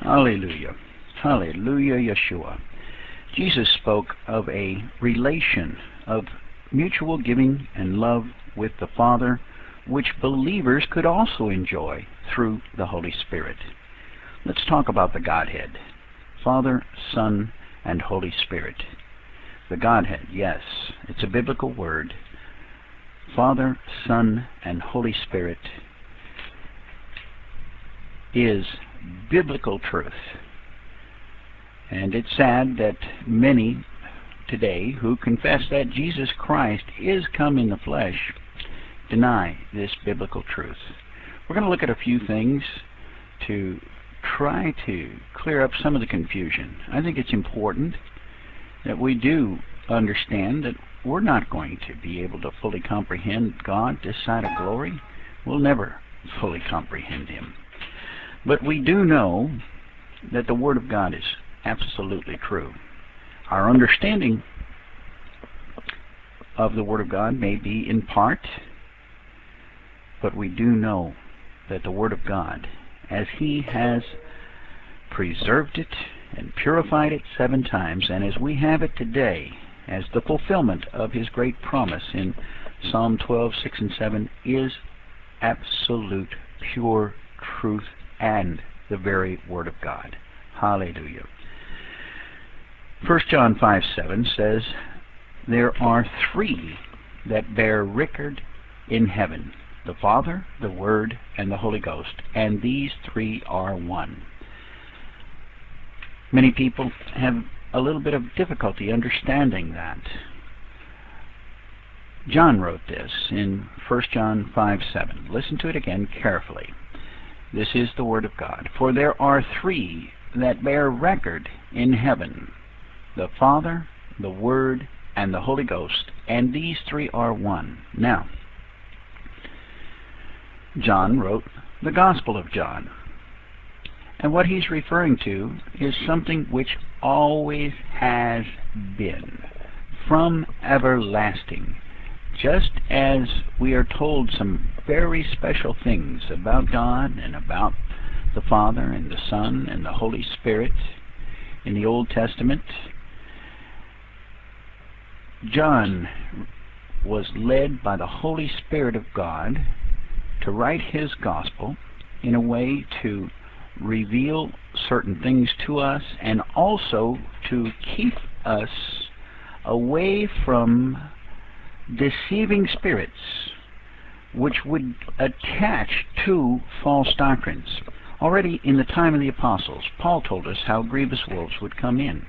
Hallelujah. Hallelujah, Yeshua. Jesus spoke of a relation of mutual giving and love with the Father, which believers could also enjoy through the Holy Spirit. Let's talk about the Godhead. Father, Son, and Holy Spirit. The Godhead, yes, it's a biblical word. Father, Son, and Holy Spirit is biblical truth. And it's sad that many today who confess that Jesus Christ is come in the flesh deny this biblical truth. We're going to look at a few things to try to clear up some of the confusion. I think it's important that we do understand that we're not going to be able to fully comprehend God this side of glory. We'll never fully comprehend Him. But we do know that the Word of God is absolutely true. Our understanding of the Word of God may be in part, but we do know that the Word of God, as He has preserved it and purified it 7 times, and as we have it today, as the fulfillment of His great promise in Psalm 12:6 and 7, is absolute, pure truth and the very Word of God. Hallelujah. 1 John 5:7 says, "There are 3 that bear record in heaven, the Father, the Word, and the Holy Ghost, and these 3 are one." Many people have a little bit of difficulty understanding that. John wrote this in 1 John 5:7. Listen to it again carefully. This is the Word of God. "For there are 3 that bear record in heaven, the Father, the Word, and the Holy Ghost, and these 3 are one." Now, John wrote the Gospel of John. And what he's referring to is something which always has been, from everlasting. Just as we are told some very special things about God and about the Father and the Son and the Holy Spirit in the Old Testament, John was led by the Holy Spirit of God to write his Gospel in a way to reveal certain things to us and also to keep us away from deceiving spirits which would attach to false doctrines. Already in the time of the apostles, Paul told us how grievous wolves would come in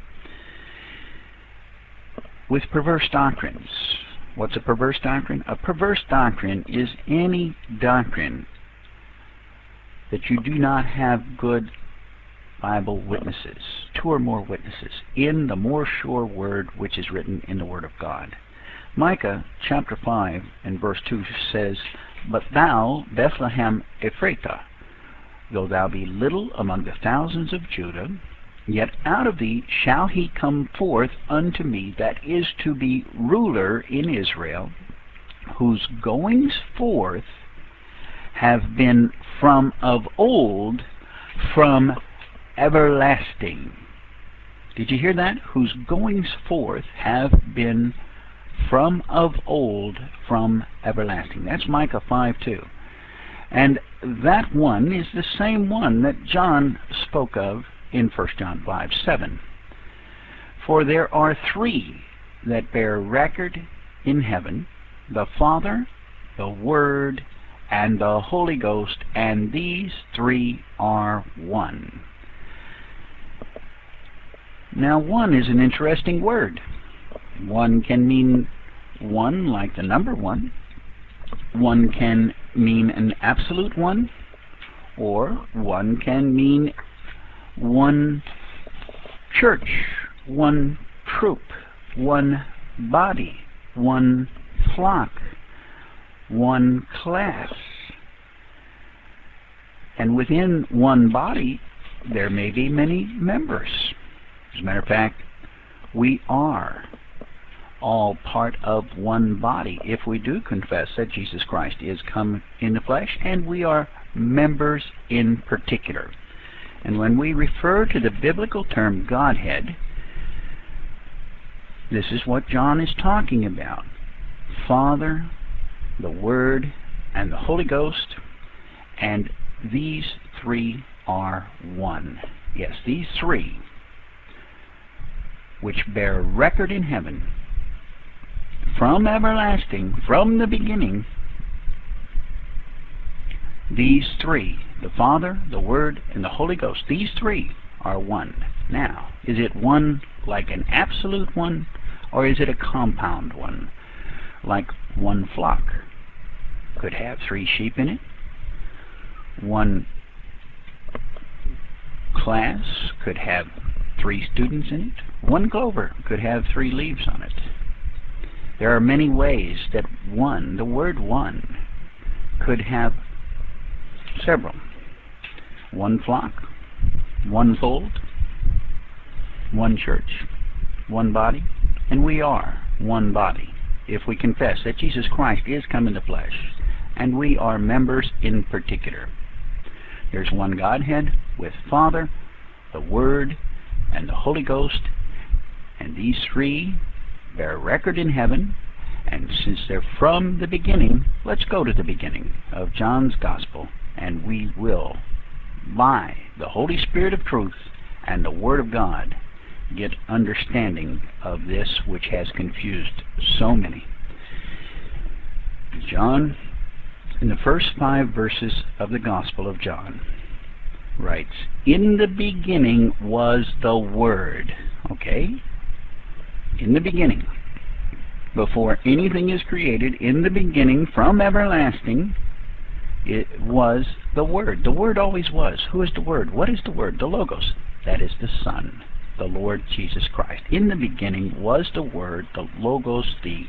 with perverse doctrines. What's a perverse doctrine? A perverse doctrine is any doctrine that you do not have good Bible witnesses, 2 or more witnesses, in the more sure word which is written in the Word of God. Micah chapter 5 and verse 2 says, "But thou, Bethlehem Ephratah, though thou be little among the thousands of Judah, yet out of thee shall he come forth unto me that is to be ruler in Israel, whose goings forth have been from of old, from everlasting." Did you hear that? Whose goings forth have been from of old, from everlasting. That's Micah 5:2. And that one is the same one that John spoke of in 1 John 5:7. "For there are 3 that bear record in heaven, the Father, the Word, and the Holy Ghost, and these 3 are one." Now, one is an interesting word. One can mean one like the number 1. One can mean an absolute one, or one can mean one church, one troop, one body, one flock, one class. And within one body, there may be many members. As a matter of fact, we are all part of one body if we do confess that Jesus Christ is come in the flesh, and we are members in particular. And when we refer to the biblical term Godhead, this is what John is talking about. Father, the Word, and the Holy Ghost, and these three are one. Yes, these three, which bear record in heaven, from everlasting, from the beginning, these three, the Father, the Word, and the Holy Ghost, these three are one. Now, is it one like an absolute one, or is it a compound one? Like one flock could have 3 sheep in it. One class could have 3 students in it. One clover could have 3 leaves on it. There are many ways that one, the word one, could have several. One flock, one fold, one church, one body, and we are one body if we confess that Jesus Christ is come in the flesh, and we are members in particular. There's one Godhead with Father, the Word, and the Holy Ghost, and these three bear record in heaven. And since they're from the beginning, let's go to the beginning of John's Gospel, and we will, by the Holy Spirit of truth and the Word of God, get understanding of this which has confused so many. John, in the first 5 verses of the Gospel of John, writes, "In the beginning was the Word." Okay? In the beginning. Before anything is created, in the beginning, from everlasting, it was the Word. The Word always was. Who is the Word? What is the Word? The Logos. That is the Son, the Lord Jesus Christ. In the beginning was the Word, the Logos, the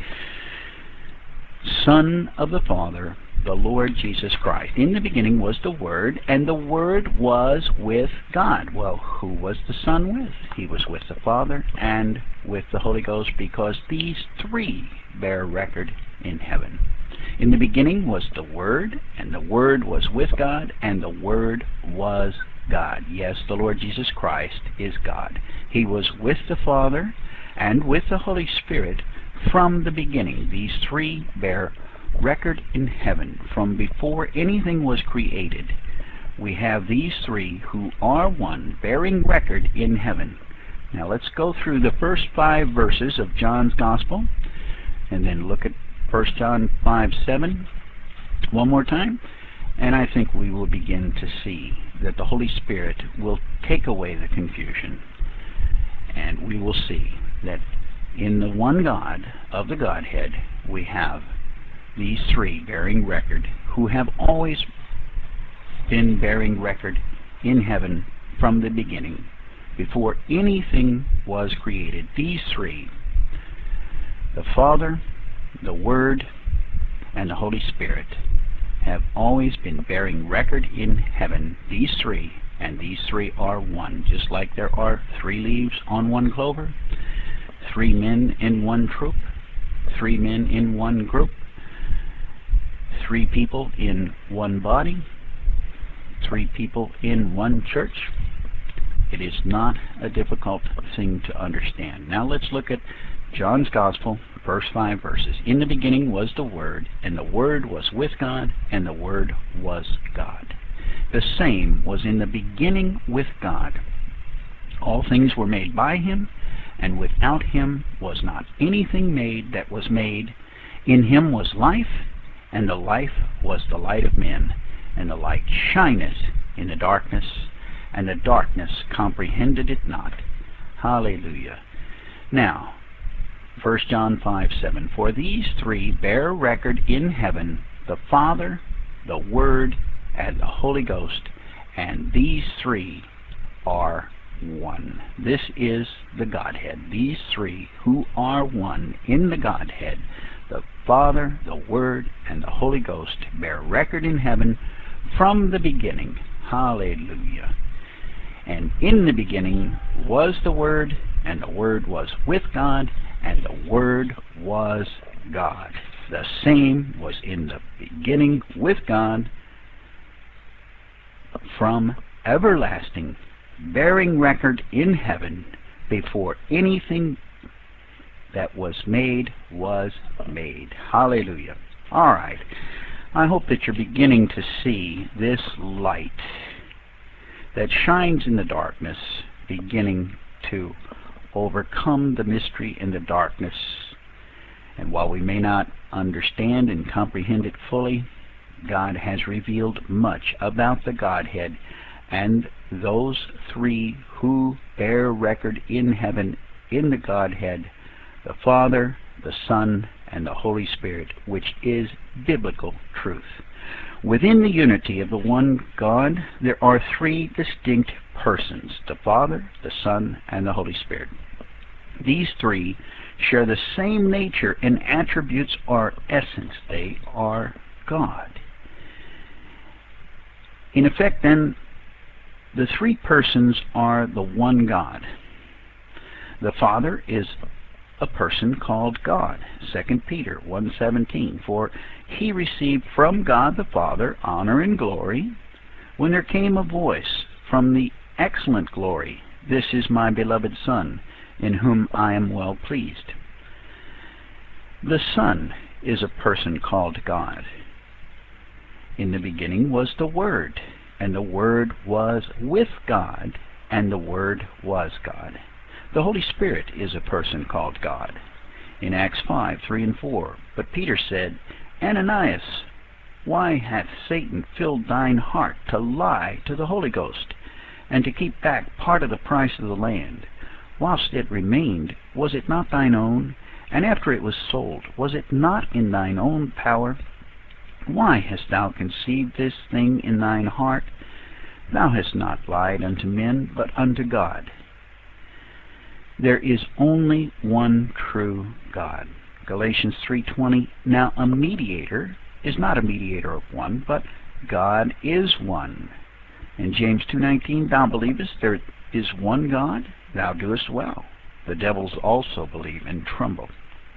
Son of the Father, the Lord Jesus Christ. In the beginning was the Word, and the Word was with God. Well, who was the Son with? He was with the Father and with the Holy Ghost, because these three bear record in heaven. In the beginning was the Word, and the Word was with God, and the Word was God. Yes, the Lord Jesus Christ is God. He was with the Father and with the Holy Spirit from the beginning. These three bear record in heaven. From before anything was created, we have these three who are one, bearing record in heaven. Now let's go through the first 5 verses of John's Gospel, and then look at 1 John 5:7 one more time, and I think we will begin to see that the Holy Spirit will take away the confusion, and we will see that in the one God of the Godhead we have these three bearing record, who have always been bearing record in heaven from the beginning. Before anything was created, these three, the Father, the Word, and the Holy Spirit, have always been bearing record in heaven. These three, and these three are one. Just like there are 3 leaves on one clover, 3 men in one troop, 3 men in one group, 3 people in one body, 3 people in one church. It is not a difficult thing to understand. Now let's look at John's Gospel, first 5 verses. In the beginning was the Word, and the Word was with God, and the Word was God. The same was in the beginning with God. All things were made by Him, and without Him was not anything made that was made. In Him was life, and the life was the light of men. And the light shineth in the darkness, and the darkness comprehended it not. Hallelujah. Now, 1 John 5:7. For these three bear record in heaven, the Father, the Word, and the Holy Ghost, and these three are one. This is the Godhead. These three who are one in the Godhead, the Father, the Word, and the Holy Ghost, bear record in heaven from the beginning. Hallelujah. And in the beginning was the Word, and the Word was with God, and the Word was God. The same was in the beginning with God, from everlasting, bearing record in heaven before anything that was made. Hallelujah. All right. I hope that you're beginning to see this light that shines in the darkness beginning to overcome the mystery in the darkness. And while we may not understand and comprehend it fully, God has revealed much about the Godhead and those three who bear record in heaven in the Godhead, the Father, the Son, and the Holy Spirit, which is biblical truth. Within the unity of the one God, there are three distinct persons, the Father, the Son, and the Holy Spirit. These three share the same nature and attributes or essence. They are God. In effect, then, the three persons are the one God. The Father is a person called God, 2 Peter 1:17, for he received from God the Father honor and glory when there came a voice from the excellent glory, "This is my beloved Son, in whom I am well pleased." The Son is a person called God. In the beginning was the Word, and the Word was with God, and the Word was God. The Holy Spirit is a person called God. In Acts 5:3 and 4, but Peter said, "Ananias, why hath Satan filled thine heart to lie to the Holy Ghost, and to keep back part of the price of the land? Whilst it remained, was it not thine own? And after it was sold, was it not in thine own power? Why hast thou conceived this thing in thine heart? Thou hast not lied unto men, but unto God." There is only one true God. Galatians 3:20, now a mediator is not a mediator of one, but God is one. In James 2:19, thou believest there is one God? Thou doest well. The devils also believe and tremble.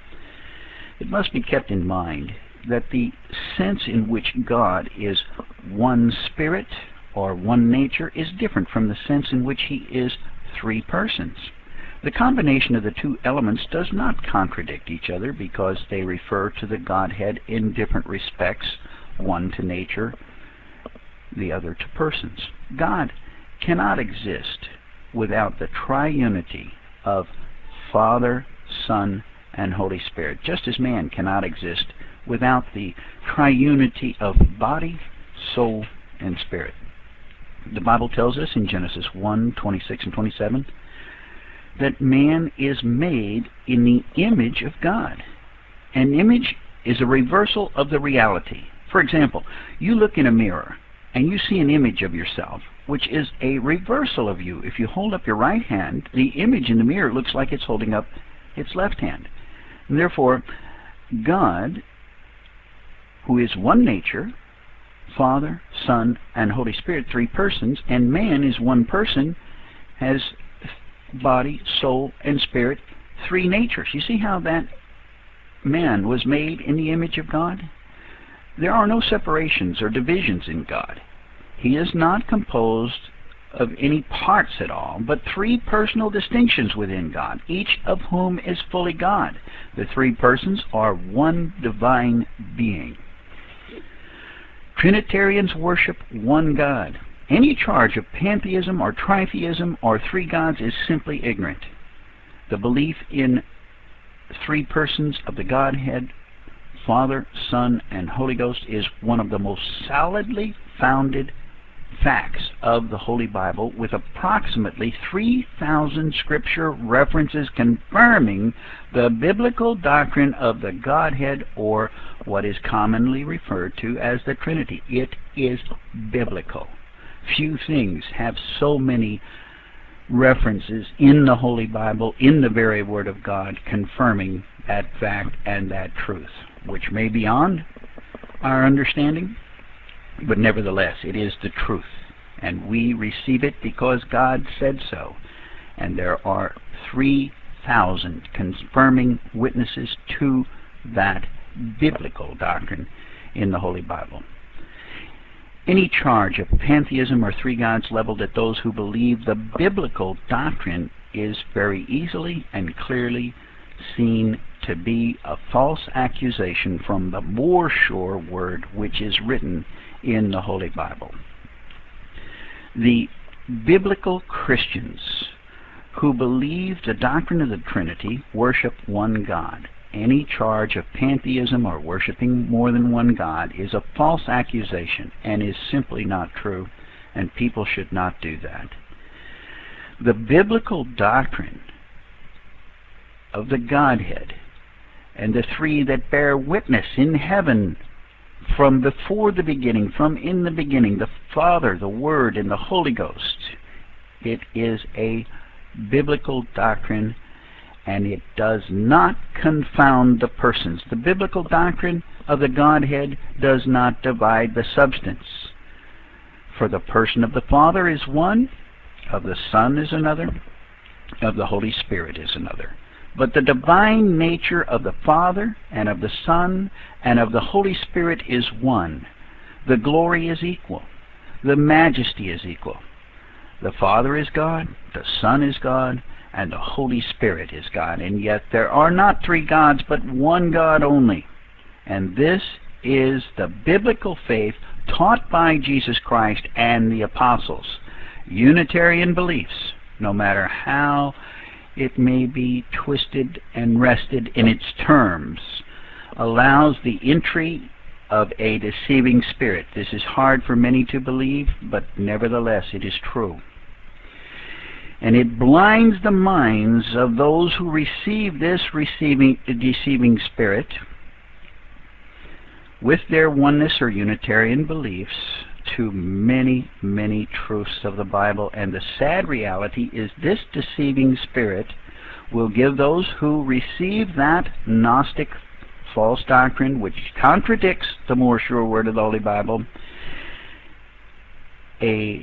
It must be kept in mind that the sense in which God is one spirit or one nature is different from the sense in which he is three persons. The combination of the two elements does not contradict each other because they refer to the Godhead in different respects, one to nature, the other to persons. God cannot exist without the triunity of Father, Son, and Holy Spirit, just as man cannot exist without the triunity of body, soul, and spirit. The Bible tells us in Genesis 1:26 and 27 that man is made in the image of God. An image is a reversal of the reality. For example, you look in a mirror and you see an image of yourself, which is a reversal of you. If you hold up your right hand, the image in the mirror looks like it's holding up its left hand. And therefore, God, who is one nature, Father, Son, and Holy Spirit, three persons, and man is one person, has body, soul, and spirit, three natures. You see how that man was made in the image of God? There are no separations or divisions in God. He is not composed of any parts at all, but three personal distinctions within God, each of whom is fully God. The three persons are one divine being. Trinitarians worship one God. Any charge of pantheism or tritheism or three gods is simply ignorant. The belief in three persons of the Godhead, Father, Son, and Holy Ghost, is one of the most solidly founded facts of the Holy Bible, with approximately 3,000 scripture references confirming the biblical doctrine of the Godhead, or what is commonly referred to as the Trinity. It is biblical. Few things have so many references in the Holy Bible, in the very Word of God, confirming that fact and that truth, which may be beyond our understanding, but nevertheless it is the truth, and we receive it because God said so. And there are 3,000 confirming witnesses to that biblical doctrine in the Holy Bible. any charge of pantheism or three gods leveled at those who believe the biblical doctrine is very easily and clearly seen to be a false accusation from the more sure word which is written in the Holy Bible. The biblical Christians who believe the doctrine of the Trinity worship one God. Any charge of pantheism or worshiping more than one God is a false accusation and is simply not true, and people should not do that. The biblical doctrine of the Godhead and the three that bear witness in heaven from before the beginning, from in the beginning, the Father, the Word, and the Holy Ghost. It is a biblical doctrine, and it does not confound the persons. The biblical doctrine of the Godhead does not divide the substance. For the person of the Father is one, of the Son is another, of the Holy Spirit is another. But the divine nature of the Father and of the Son and of the Holy Spirit is one. The glory is equal. The majesty is equal. The Father is God, the Son is God, and the Holy Spirit is God. And yet there are not three gods, but one God only. And this is the biblical faith taught by Jesus Christ and the apostles. Unitarian beliefs, no matter how it may be twisted and wrested in its terms, allows the entry of a deceiving spirit. This is hard for many to believe, but nevertheless it is true. And it blinds the minds of those who receive this deceiving spirit with their oneness or Unitarian beliefs to many, many truths of the Bible. And the sad reality is this deceiving spirit will give those who receive that Gnostic false doctrine, which contradicts the more sure word of the Holy Bible, a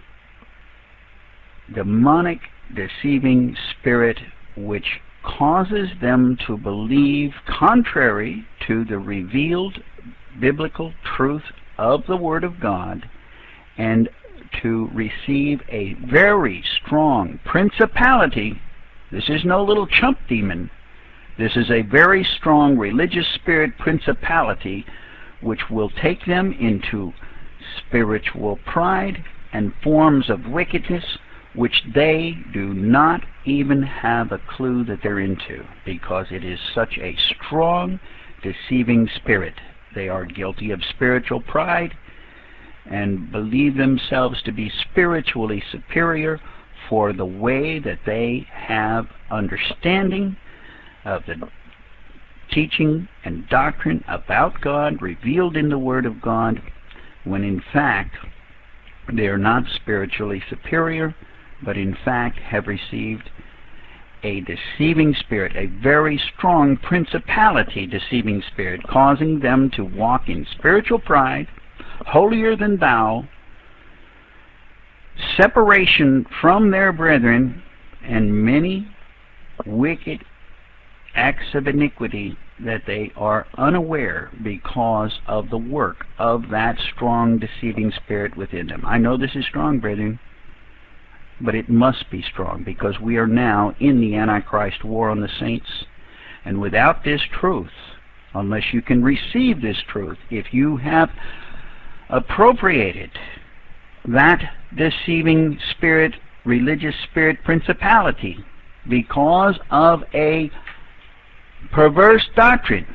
demonic deceiving spirit which causes them to believe contrary to the revealed biblical truth of the Word of God, and to receive a very strong principality. This is no little chump demon. This is a very strong religious spirit principality which will take them into spiritual pride and forms of wickedness which they do not even have a clue that they're into, because it is such a strong, deceiving spirit. They are guilty of spiritual pride and believe themselves to be spiritually superior for the way that they have understanding of the teaching and doctrine about God revealed in the Word of God, when in fact they are not spiritually superior, but in fact have received a deceiving spirit, a very strong principality deceiving spirit, causing them to walk in spiritual pride, holier than thou, separation from their brethren, and many wicked acts of iniquity that they are unaware because of the work of that strong deceiving spirit within them. I know this is strong, brethren, but it must be strong, because we are now in the Antichrist war on the saints. And without this truth, unless you can receive this truth, if you have appropriated that deceiving spirit, religious spirit principality, because of a perverse doctrine,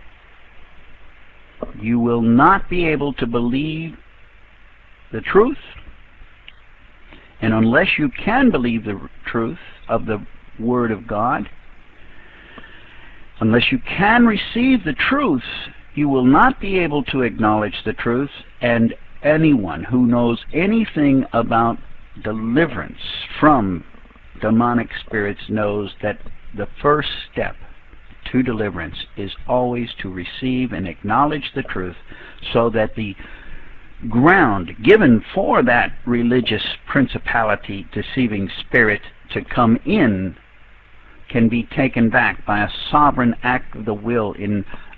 you will not be able to believe the truth. And unless you can believe the truth of the Word of God, unless you can receive the truth, you will not be able to acknowledge the truth. And anyone who knows anything about deliverance from demonic spirits knows that the first step to deliverance is always to receive and acknowledge the truth, so that the ground given for that religious principality deceiving spirit to come in can be taken back by a sovereign act of the will in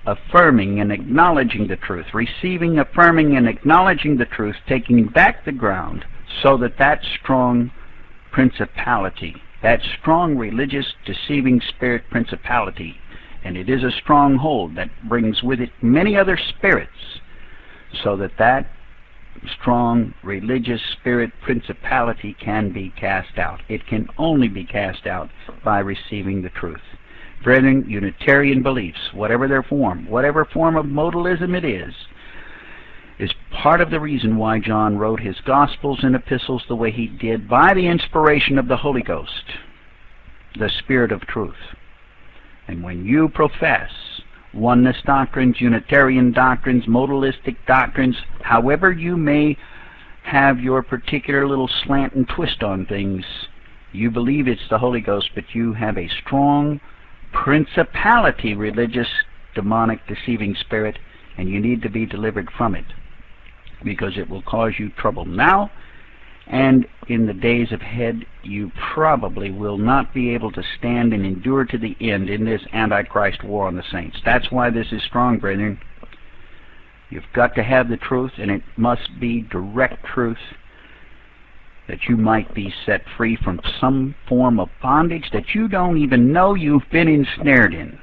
affirming and acknowledging the truth, receiving, affirming, and acknowledging the truth, taking back the ground, so that that strong principality, that strong religious deceiving spirit principality, and it is a stronghold that brings with it many other spirits, so that that strong religious spirit principality can be cast out. It can only be cast out by receiving the truth. Brethren, Unitarian beliefs, whatever their form, whatever form of modalism it is part of the reason why John wrote his Gospels and epistles the way he did, by the inspiration of the Holy Ghost, the Spirit of truth. And when you profess oneness doctrines, Unitarian doctrines, modalistic doctrines, however you may have your particular little slant and twist on things, you believe it's the Holy Ghost, but you have a strong principality, religious, demonic, deceiving spirit, and you need to be delivered from it, because it will cause you trouble now, and in the days ahead you probably will not be able to stand and endure to the end in this Antichrist war on the saints. That's why this is strong, brethren. You've got to have the truth, and it must be direct truth, that you might be set free from some form of bondage that you don't even know you've been ensnared in.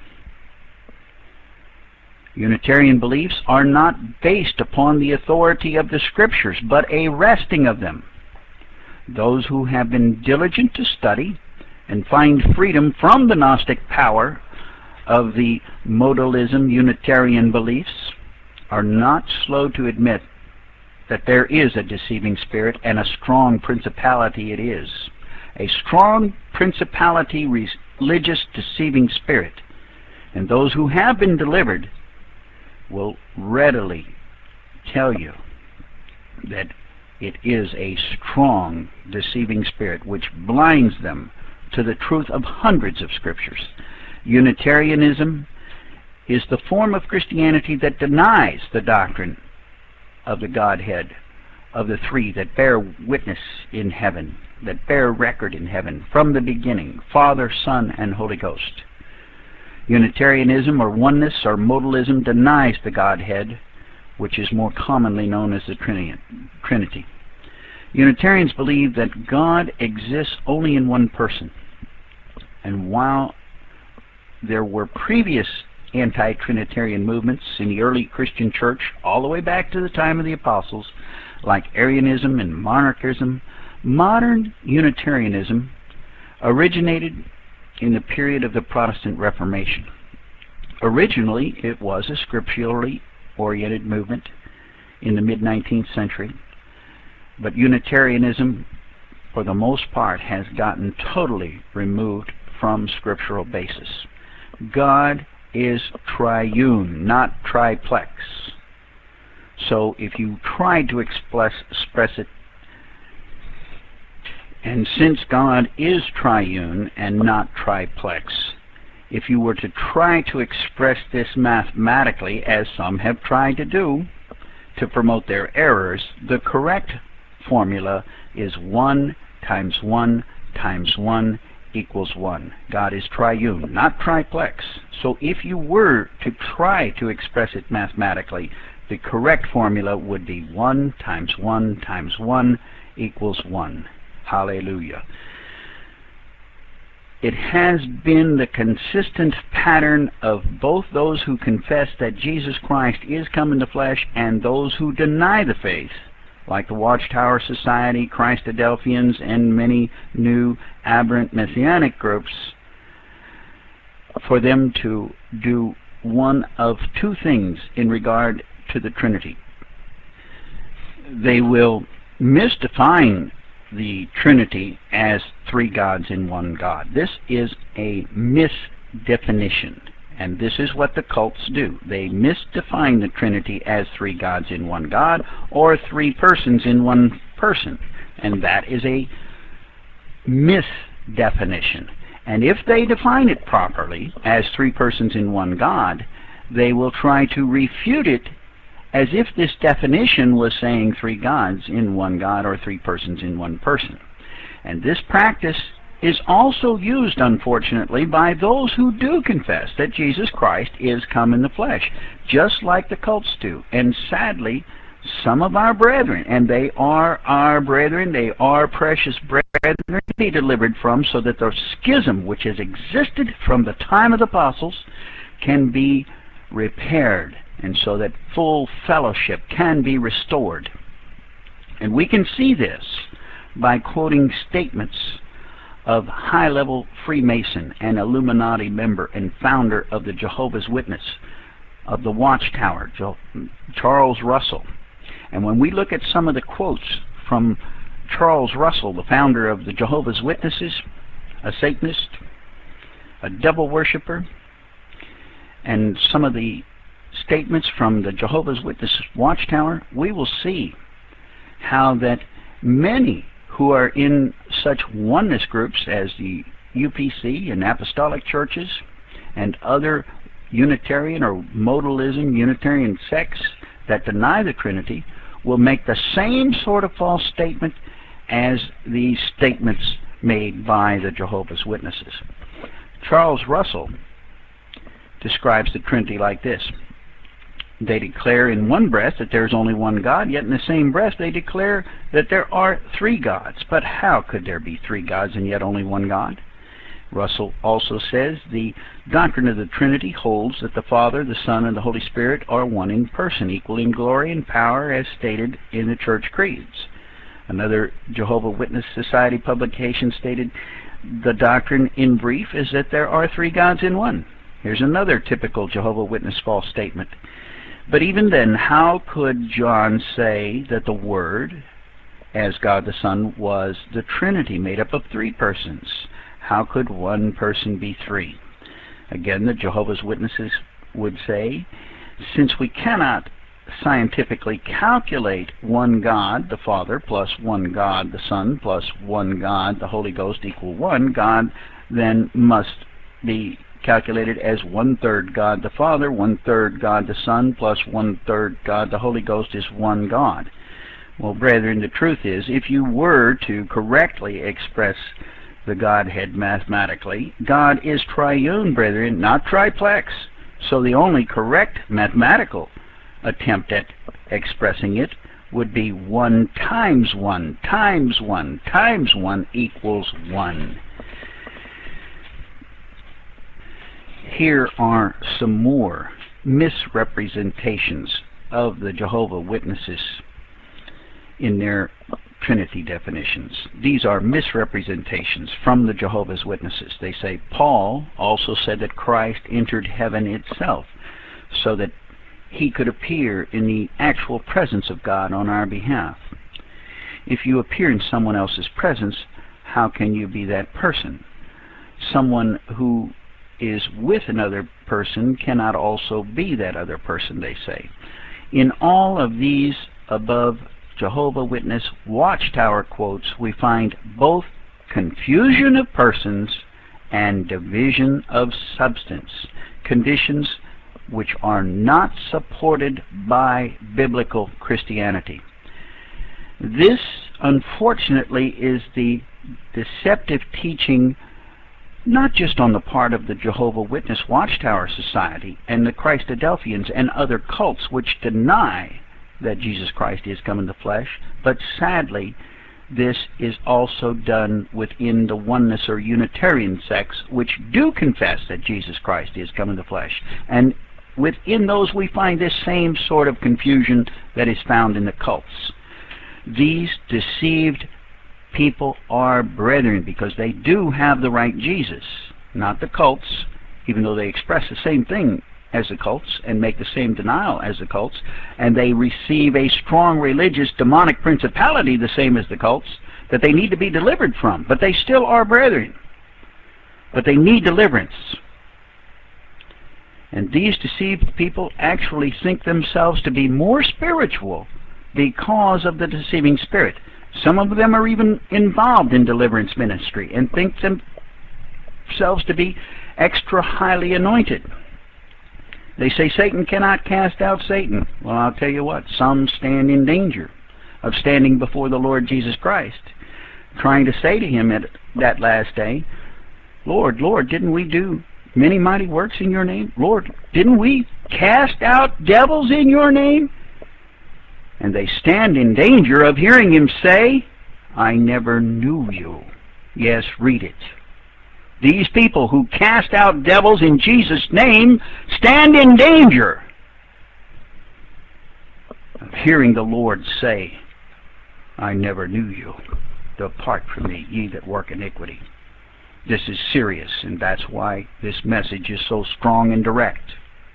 Unitarian beliefs are not based upon the authority of the Scriptures, but a wresting of them. Those who have been diligent to study and find freedom from the Gnostic power of the modalism Unitarian beliefs are not slow to admit that there is a deceiving spirit, and a strong principality it is. A strong principality, religious deceiving spirit. And those who have been delivered will readily tell you that it is a strong deceiving spirit which blinds them to the truth of hundreds of scriptures. Unitarianism is the form of Christianity that denies the doctrine of the Godhead, of the three that bear witness in heaven, that bear record in heaven from the beginning, Father, Son, and Holy Ghost. Unitarianism or oneness or modalism denies the Godhead, which is more commonly known as the Trinity. Unitarians believe that God exists only in one person. And while there were previous anti-Trinitarian movements in the early Christian church, all the way back to the time of the apostles, like Arianism and monarchism, modern Unitarianism originated in the period of the Protestant Reformation. Originally, it was a scripturally oriented movement in the mid-19th century, but Unitarianism, for the most part, has gotten totally removed from scriptural basis. God is triune, not triplex. So if you try to express it, and since God is triune and not triplex, if you were to try to express this mathematically, as some have tried to do to promote their errors, the correct formula is 1 times 1 times 1 equals 1. God is triune, not triplex. So if you were to try to express it mathematically, the correct formula would be 1 times 1 times 1 equals 1. Hallelujah. It has been the consistent pattern of both those who confess that Jesus Christ is come in the flesh and those who deny the faith, like the Watchtower Society, Christadelphians, and many new aberrant messianic groups, for them to do one of two things in regard to the Trinity. They will misdefine the Trinity as three gods in one God. This is a misdefinition, and this is what the cults do. They misdefine the Trinity as three gods in one God, or three persons in one person, and that is a misdefinition. And if they define it properly as three persons in one God, they will try to refute it as if this definition was saying three gods in one God or three persons in one person. And this practice is also used, unfortunately, by those who do confess that Jesus Christ is come in the flesh, just like the cults do. And sadly, some of our brethren, and they are our brethren, they are precious brethren, be delivered from, so that the schism which has existed from the time of the apostles can be repaired, and so that full fellowship can be restored. And we can see this by quoting statements of high-level Freemason and Illuminati member and founder of the Jehovah's Witness, of the Watchtower, Charles Russell. And when we look at some of the quotes from Charles Russell, the founder of the Jehovah's Witnesses, a Satanist, a devil worshiper, and some of the statements from the Jehovah's Witness Watchtower, we will see how that many who are in such oneness groups as the UPC and apostolic churches and other Unitarian or modalism, Unitarian sects that deny the Trinity will make the same sort of false statement as these statements made by the Jehovah's Witnesses. Charles Russell describes the Trinity like this. They declare in one breath that there is only one God, yet in the same breath they declare that there are three gods. But how could there be three gods and yet only one God? Russell also says the doctrine of the Trinity holds that the Father, the Son, and the Holy Spirit are one in person, equal in glory and power as stated in the church creeds. Another Jehovah's Witness Society publication stated the doctrine in brief is that there are three gods in one. Here's another typical Jehovah's Witness false statement. But even then, how could John say that the Word, as God the Son, was the Trinity made up of three persons? How could one person be three? Again, the Jehovah's Witnesses would say, since we cannot scientifically calculate one God, the Father, plus one God, the Son, plus one God, the Holy Ghost, equal one God, then must be calculated as 1/3 God the Father, 1/3 God the Son, plus 1/3 God the Holy Ghost is one God. Well, brethren, the truth is, if you were to correctly express the Godhead mathematically, God is triune, brethren, not triplex. So the only correct mathematical attempt at expressing it would be 1 times 1 times 1 times 1 equals 1. Here are some more misrepresentations of the Jehovah's Witnesses in their Trinity definitions. These are misrepresentations from the Jehovah's Witnesses. They say Paul also said that Christ entered heaven itself so that he could appear in the actual presence of God on our behalf. If you appear in someone else's presence, how can you be that person? Someone who is with another person cannot also be that other person, they say. In all of these above Jehovah's Witness Watchtower quotes, we find both confusion of persons and division of substance, conditions which are not supported by biblical Christianity. This, unfortunately, is the deceptive teaching not just on the part of the Jehovah's Witness Watchtower Society and the Christadelphians and other cults which deny that Jesus Christ is come in the flesh, but sadly this is also done within the oneness or Unitarian sects which do confess that Jesus Christ is come in the flesh. And within those we find this same sort of confusion that is found in the cults. These deceived people are brethren because they do have the right Jesus, not the cults, even though they express the same thing as the cults and make the same denial as the cults, and they receive a strong religious demonic principality the same as the cults that they need to be delivered from. But they still are brethren. But they need deliverance. And these deceived people actually think themselves to be more spiritual because of the deceiving spirit. Some of them are even involved in deliverance ministry and think themselves to be extra highly anointed. They say Satan cannot cast out Satan. Well, I'll tell you what, some stand in danger of standing before the Lord Jesus Christ. trying to say to him at that last day, Lord, Lord, didn't we do many mighty works in your name? Lord, didn't we cast out devils in your name? And they stand in danger of hearing him say, I never knew you. Yes, read it. These people who cast out devils in Jesus' name stand in danger of hearing the Lord say, I never knew you. Depart from me, ye that work iniquity. This is serious, and that's why this message is so strong and direct.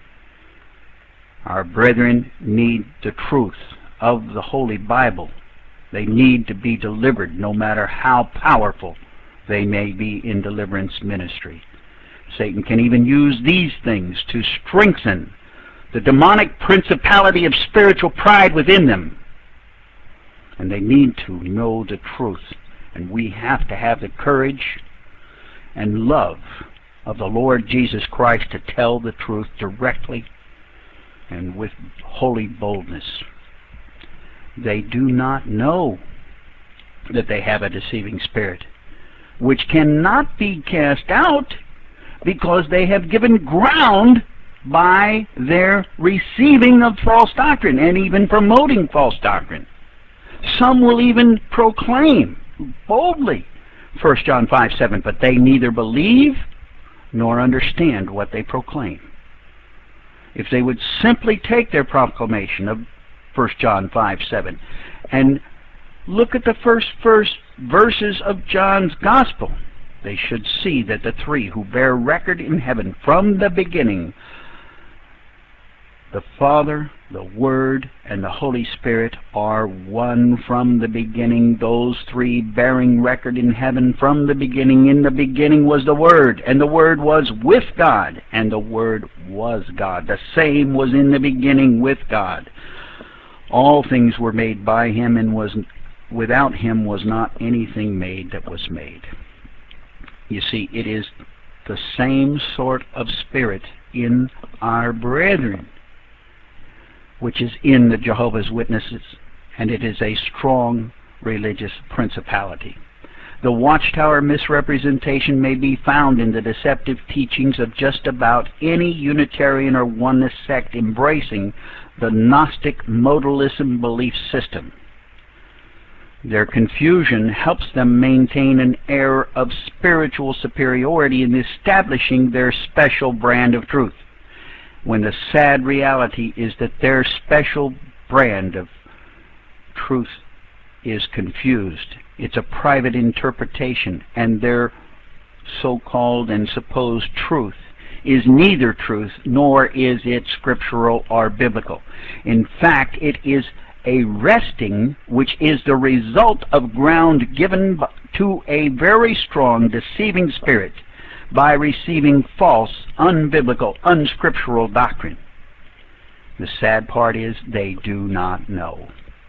Our brethren need the truth of the Holy Bible. They need to be delivered, no matter how powerful they may be in deliverance ministry. Satan can even use these things to strengthen the demonic principality of spiritual pride within them. And they need to know the truth. And we have to have the courage and love of the Lord Jesus Christ to tell the truth directly and with holy boldness. They do not know that they have a deceiving spirit, which cannot be cast out because they have given ground by their receiving of false doctrine and even promoting false doctrine. Some will even proclaim boldly 1 John 5:7, but they neither believe nor understand what they proclaim. If they would simply take their proclamation of 1 John 5:7 and look at the first verses of John's Gospel, they should see that the three who bear record in heaven from the beginning, the Father, the Word, and the Holy Spirit, are one from the beginning. Those three bearing record in heaven from the beginning. In the beginning was the Word, and the Word was with God, and the Word was God. The same was in the beginning with God. All things were made by him, and without him was not anything made that was made. You see, it is the same sort of spirit in our brethren, which is in the Jehovah's Witnesses, and it is a strong religious principality. The Watchtower misrepresentation may be found in the deceptive teachings of just about any Unitarian or Oneness sect embracing the Gnostic modalism belief system. Their confusion helps them maintain an air of spiritual superiority in establishing their special brand of truth, when the sad reality is that their special brand of truth is confused. It's a private interpretation, and their so-called and supposed truth is neither truth nor is it scriptural or biblical. In fact, it is a wresting which is the result of ground given to a very strong deceiving spirit by receiving false, unbiblical, unscriptural doctrine. The sad part is they do not know.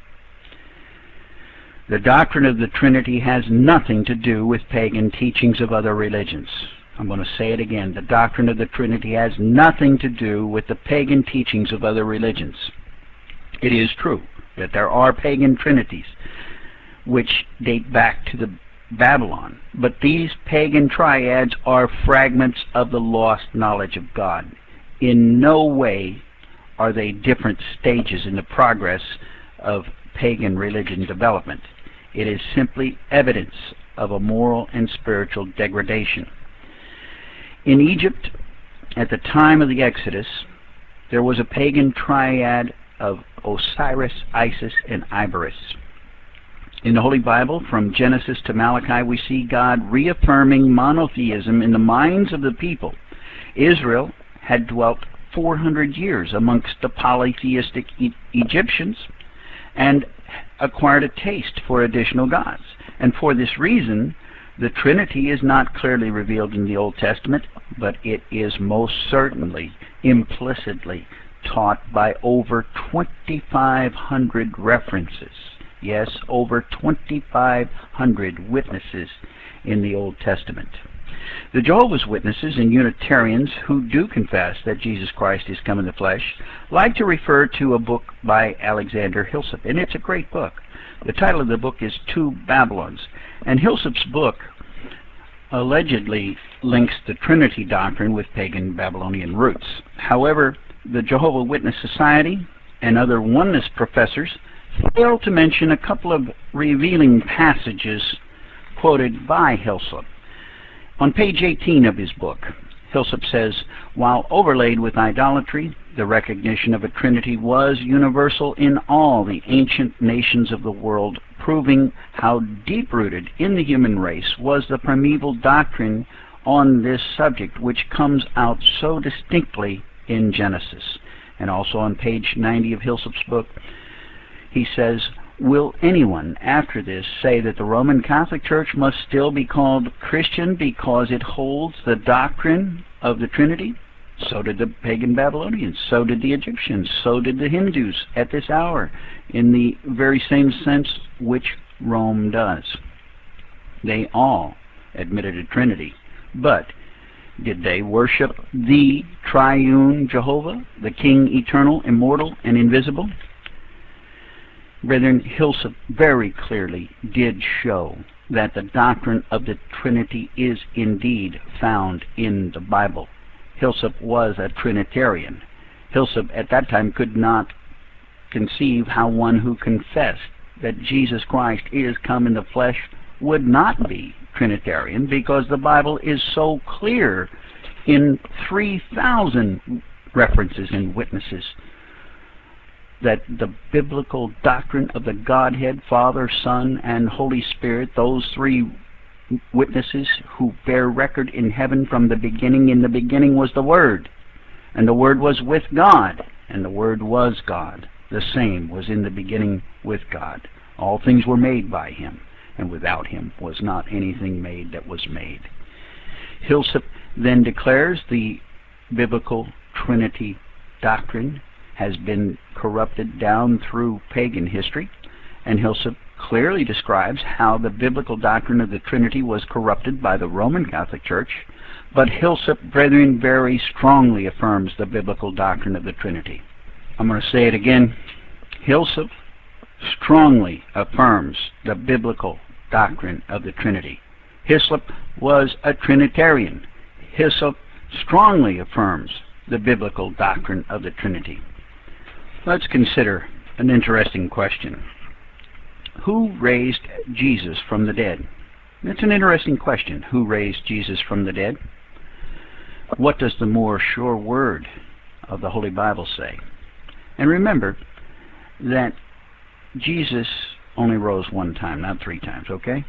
The doctrine of the Trinity has nothing to do with pagan teachings of other religions. I'm going to say it again. The doctrine of the Trinity has nothing to do with the pagan teachings of other religions. It is true that there are pagan trinities which date back to the Babylon, but these pagan triads are fragments of the lost knowledge of God. In no way are they different stages in the progress of pagan religion development. It is simply evidence of a moral and spiritual degradation. In Egypt, at the time of the Exodus, there was a pagan triad of Osiris, Isis, and Iberis. In the Holy Bible, from Genesis to Malachi, we see God reaffirming monotheism in the minds of the people. Israel had dwelt 400 years amongst the polytheistic Egyptians and acquired a taste for additional gods. And for this reason, the Trinity is not clearly revealed in the Old Testament, but it is most certainly implicitly taught by over 2,500 references. Yes, over 2,500 witnesses in the Old Testament. The Jehovah's Witnesses and Unitarians who do confess that Jesus Christ is come in the flesh like to refer to a book by Alexander Hilsop, and it's a great book. The title of the book is Two Babylons, And Hillsop's book allegedly links the Trinity doctrine with pagan Babylonian roots. However, the Jehovah's Witness Society and other oneness professors fail to mention a couple of revealing passages quoted by Hillsop. On page 18 of his book, Hillsop says, while overlaid with idolatry, the recognition of a Trinity was universal in all the ancient nations of the world, proving how deep-rooted in the human race was the primeval doctrine on this subject, which comes out so distinctly in Genesis. And also on page 90 of Hillsop's book, he says, will anyone after this say that the Roman Catholic Church must still be called Christian because it holds the doctrine of the Trinity? So did the pagan Babylonians, so did the Egyptians, so did the Hindus at this hour, in the very same sense which Rome does. They all admitted a Trinity, but did they worship the triune Jehovah, the King eternal, immortal, and invisible? Brethren, Hillsop very clearly did show that the doctrine of the Trinity is indeed found in the Bible. Hillsop was a Trinitarian. Hillsop at that time could not conceive how one who confessed that Jesus Christ is come in the flesh would not be Trinitarian, because the Bible is so clear in 3,000 references and witnesses that the biblical doctrine of the Godhead, Father, Son, and Holy Spirit, those three witnesses who bear record in heaven from the beginning. In the beginning was the Word, and the Word was with God, and the Word was God. The same was in the beginning with God. All things were made by Him, and without Him was not anything made that was made. Hillsop then declares the biblical Trinity doctrine has been corrupted down through pagan history, and Hillsop clearly describes how the biblical doctrine of the Trinity was corrupted by the Roman Catholic Church, but Hillsop, brethren, very strongly affirms the biblical doctrine of the Trinity. I'm going to say it again. Hillsop strongly affirms the biblical doctrine of the Trinity. Hillsop was a Trinitarian. Hillsop strongly affirms the biblical doctrine of the Trinity. Let's consider an interesting question. Who raised Jesus from the dead? It's an interesting question. Who raised Jesus from the dead? What does the more sure word of the Holy Bible say? And remember that Jesus only rose one time, not three times, okay?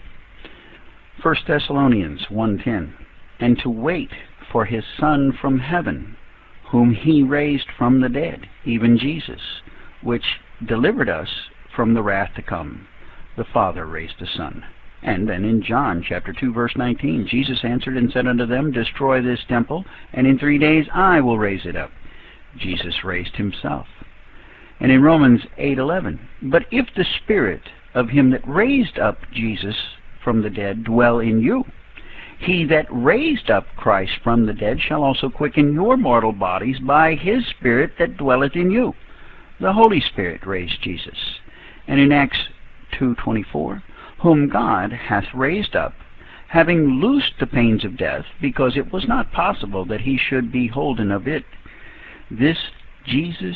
1 Thessalonians 1:10, and to wait for His Son from heaven, whom He raised from the dead, even Jesus, which delivered us from the wrath to come. The Father raised the Son. And then in John chapter 2, verse 19, Jesus answered and said unto them, destroy this temple, and in 3 days I will raise it up. Jesus raised Himself. And in Romans 8:11, but if the Spirit of Him that raised up Jesus from the dead dwell in you, He that raised up Christ from the dead shall also quicken your mortal bodies by His Spirit that dwelleth in you. The Holy Spirit raised Jesus. And in Acts 2:24, whom God hath raised up, having loosed the pains of death, because it was not possible that He should be holden of it. This Jesus,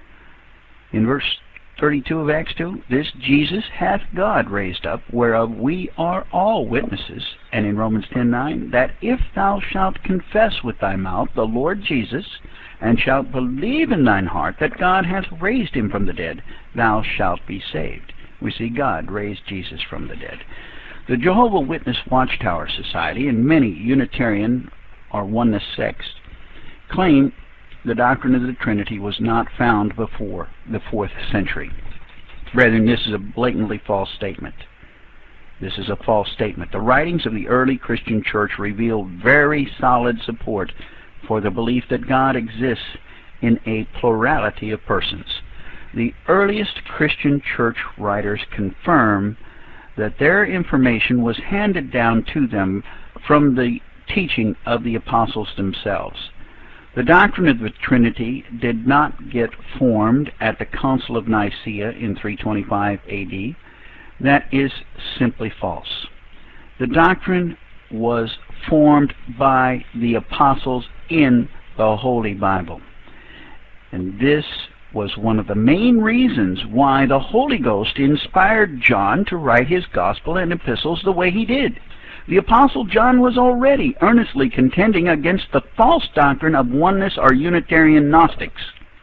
in verse 32 of Acts 2, this Jesus hath God raised up, whereof we are all witnesses. And in Romans 10:9, that if thou shalt confess with thy mouth the Lord Jesus, and shalt believe in thine heart that God hath raised Him from the dead, thou shalt be saved. We see God raised Jesus from the dead. The Jehovah's Witness Watchtower Society and many Unitarian or Oneness sects claim the doctrine of the Trinity was not found before the 4th century. Brethren, this is a blatantly false statement. This is a false statement. The writings of the early Christian church reveal very solid support for the belief that God exists in a plurality of persons. The earliest Christian church writers confirm that their information was handed down to them from the teaching of the apostles themselves. The doctrine of the Trinity did not get formed at the Council of Nicaea in 325 AD. That is simply false. The doctrine was formed by the apostles in the Holy Bible. And this was one of the main reasons why the Holy Ghost inspired John to write his gospel and epistles the way he did. The Apostle John was already earnestly contending against the false doctrine of oneness or Unitarian Gnostics.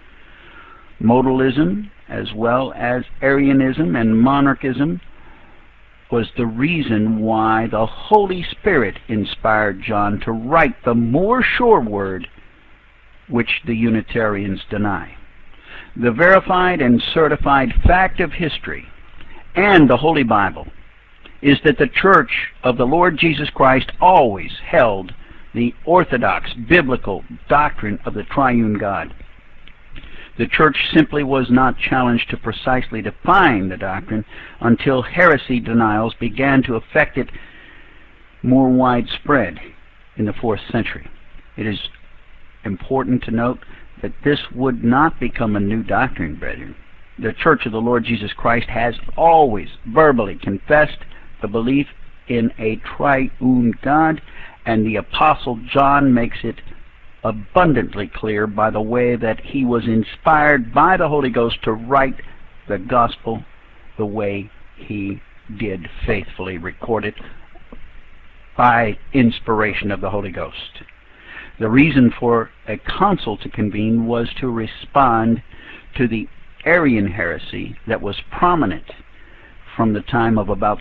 Modalism, as well as Arianism and monarchism, was the reason why the Holy Spirit inspired John to write the more sure word which the Unitarians deny. The verified and certified fact of history and the Holy Bible is that the Church of the Lord Jesus Christ always held the orthodox biblical doctrine of the triune God. The Church simply was not challenged to precisely define the doctrine until heresy denials began to affect it more widespread in the 4th century. It is important to note that this would not become a new doctrine, brethren. The Church of the Lord Jesus Christ has always verbally confessed the belief in a triune God, and the Apostle John makes it abundantly clear by the way that he was inspired by the Holy Ghost to write the gospel the way he did, faithfully recorded by inspiration of the Holy Ghost. The reason for a council to convene was to respond to the Arian heresy that was prominent from the time of about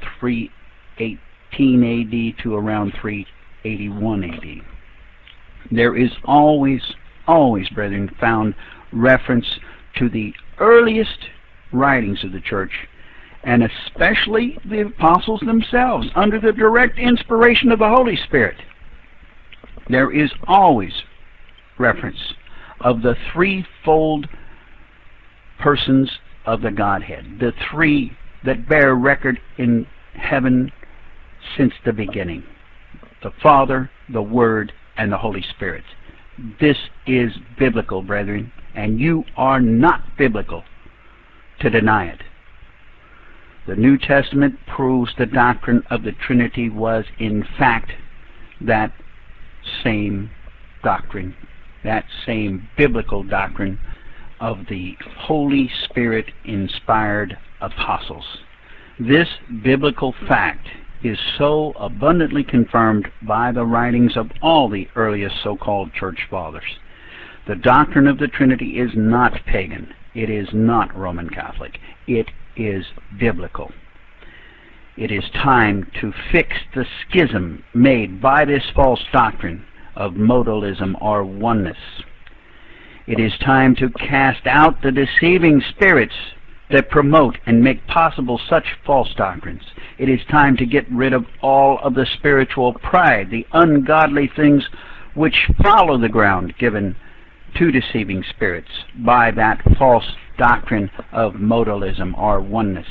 318 AD to around 381 AD. There is always, brethren, found reference to the earliest writings of the Church, and especially the apostles themselves, under the direct inspiration of the Holy Spirit. There is always reference of the threefold persons of the Godhead, the three that bear record in heaven since the beginning: the Father, the Word, and the Holy Spirit. This is biblical, brethren, and you are not biblical to deny it. The New Testament proves the doctrine of the Trinity was in fact that same doctrine, that same biblical doctrine of the Holy Spirit inspired apostles. This biblical fact is so abundantly confirmed by the writings of all the earliest so-called church fathers. The doctrine of the Trinity is not pagan. It is not Roman Catholic. It is biblical. It is time to fix the schism made by this false doctrine of modalism or oneness. It is time to cast out the deceiving spirits that promote and make possible such false doctrines. It is time to get rid of all of the spiritual pride, the ungodly things which follow the ground given to deceiving spirits by that false doctrine of modalism or oneness.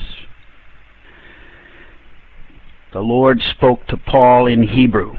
The Lord spoke to Paul in Hebrew.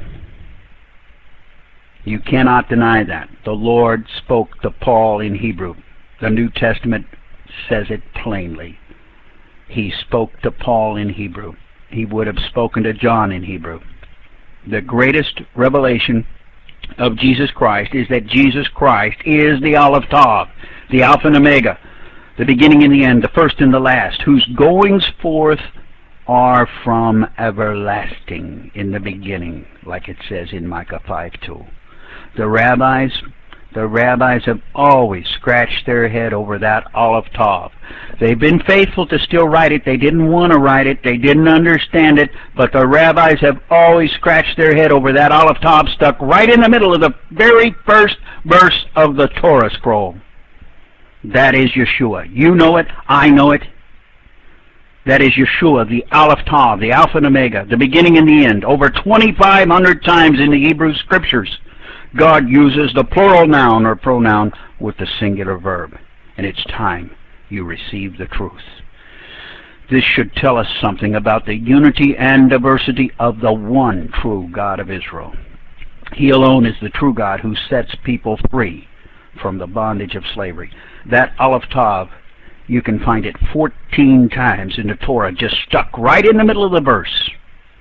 You cannot deny that. The Lord spoke to Paul in Hebrew. The New Testament says it plainly. He spoke to Paul in Hebrew. He would have spoken to John in Hebrew. The greatest revelation of Jesus Christ is that Jesus Christ is the Aleph Tav, the Alpha and Omega, the beginning and the end, the first and the last, whose goings forth are from everlasting, in the beginning, like it says in Micah 5:2. The rabbis have always scratched their head over that Aleph Tav. They've been faithful to still write it. They didn't want to write it. They didn't understand it. But the rabbis have always scratched their head over that Aleph Tav stuck right in the middle of the very first verse of the Torah scroll. That is Yeshua. You know it. I know it. That is Yeshua, the Aleph Tav, the Alpha and Omega, the beginning and the end. Over 2,500 times in the Hebrew Scriptures, God uses the plural noun or pronoun with the singular verb. And it's time you receive the truth. This should tell us something about the unity and diversity of the one true God of Israel. He alone is the true God who sets people free from the bondage of slavery. That Aleph Tav, you can find it 14 times in the Torah, just stuck right in the middle of the verse.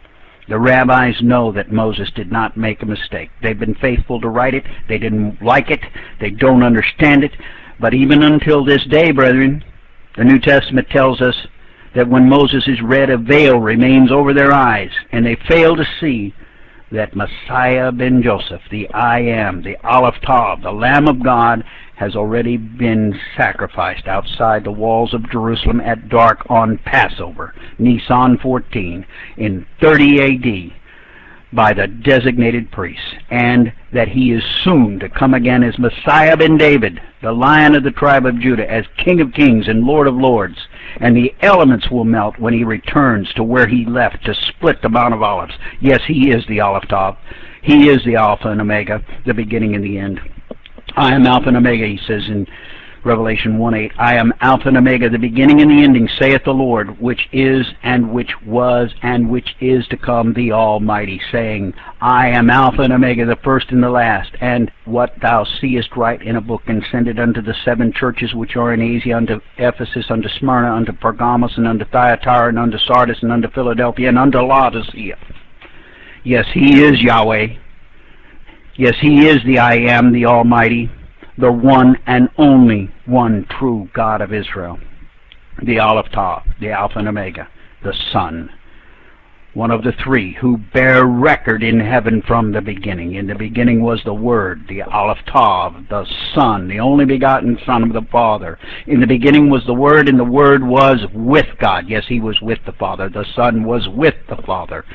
The rabbis know that Moses did not make a mistake. They've been faithful to write it. They didn't like it. They don't understand it. But even until this day, brethren, the New Testament tells us that when Moses is read, a veil remains over their eyes, and they fail to see that Messiah ben Joseph, the I Am, the Aleph Tav, the Lamb of God, has already been sacrificed outside the walls of Jerusalem at dark on Passover, Nisan 14, in 30 A.D., by the designated priests, and that he is soon to come again as Messiah ben David, the Lion of the tribe of Judah, as King of kings and Lord of lords, and the elements will melt when he returns to where he left to split the Mount of Olives. Yes, he is the Aleph Tav. He is the Alpha and Omega, the beginning and the end. I am Alpha and Omega, he says in Revelation 1:8. I am Alpha and Omega, the beginning and the ending, saith the Lord, which is and which was and which is to come, the Almighty, saying, I am Alpha and Omega, the first and the last. And what thou seest, write in a book, and send it unto the 7 churches which are in Asia, unto Ephesus, unto Smyrna, unto Pergamos, and unto Thyatira, and unto Sardis, and unto Philadelphia, and unto Laodicea. Yes, he is Yahweh. Yes, he is the I Am, the Almighty, the one and only one true God of Israel, the Aleph Tav, the Alpha and Omega, the Son, one of the 3 who bear record in heaven from the beginning. In the beginning was the Word, the Aleph Tav, the Son, the only begotten Son of the Father. In the beginning was the Word, and the Word was with God. Yes, he was with the Father. The Son was with the Father.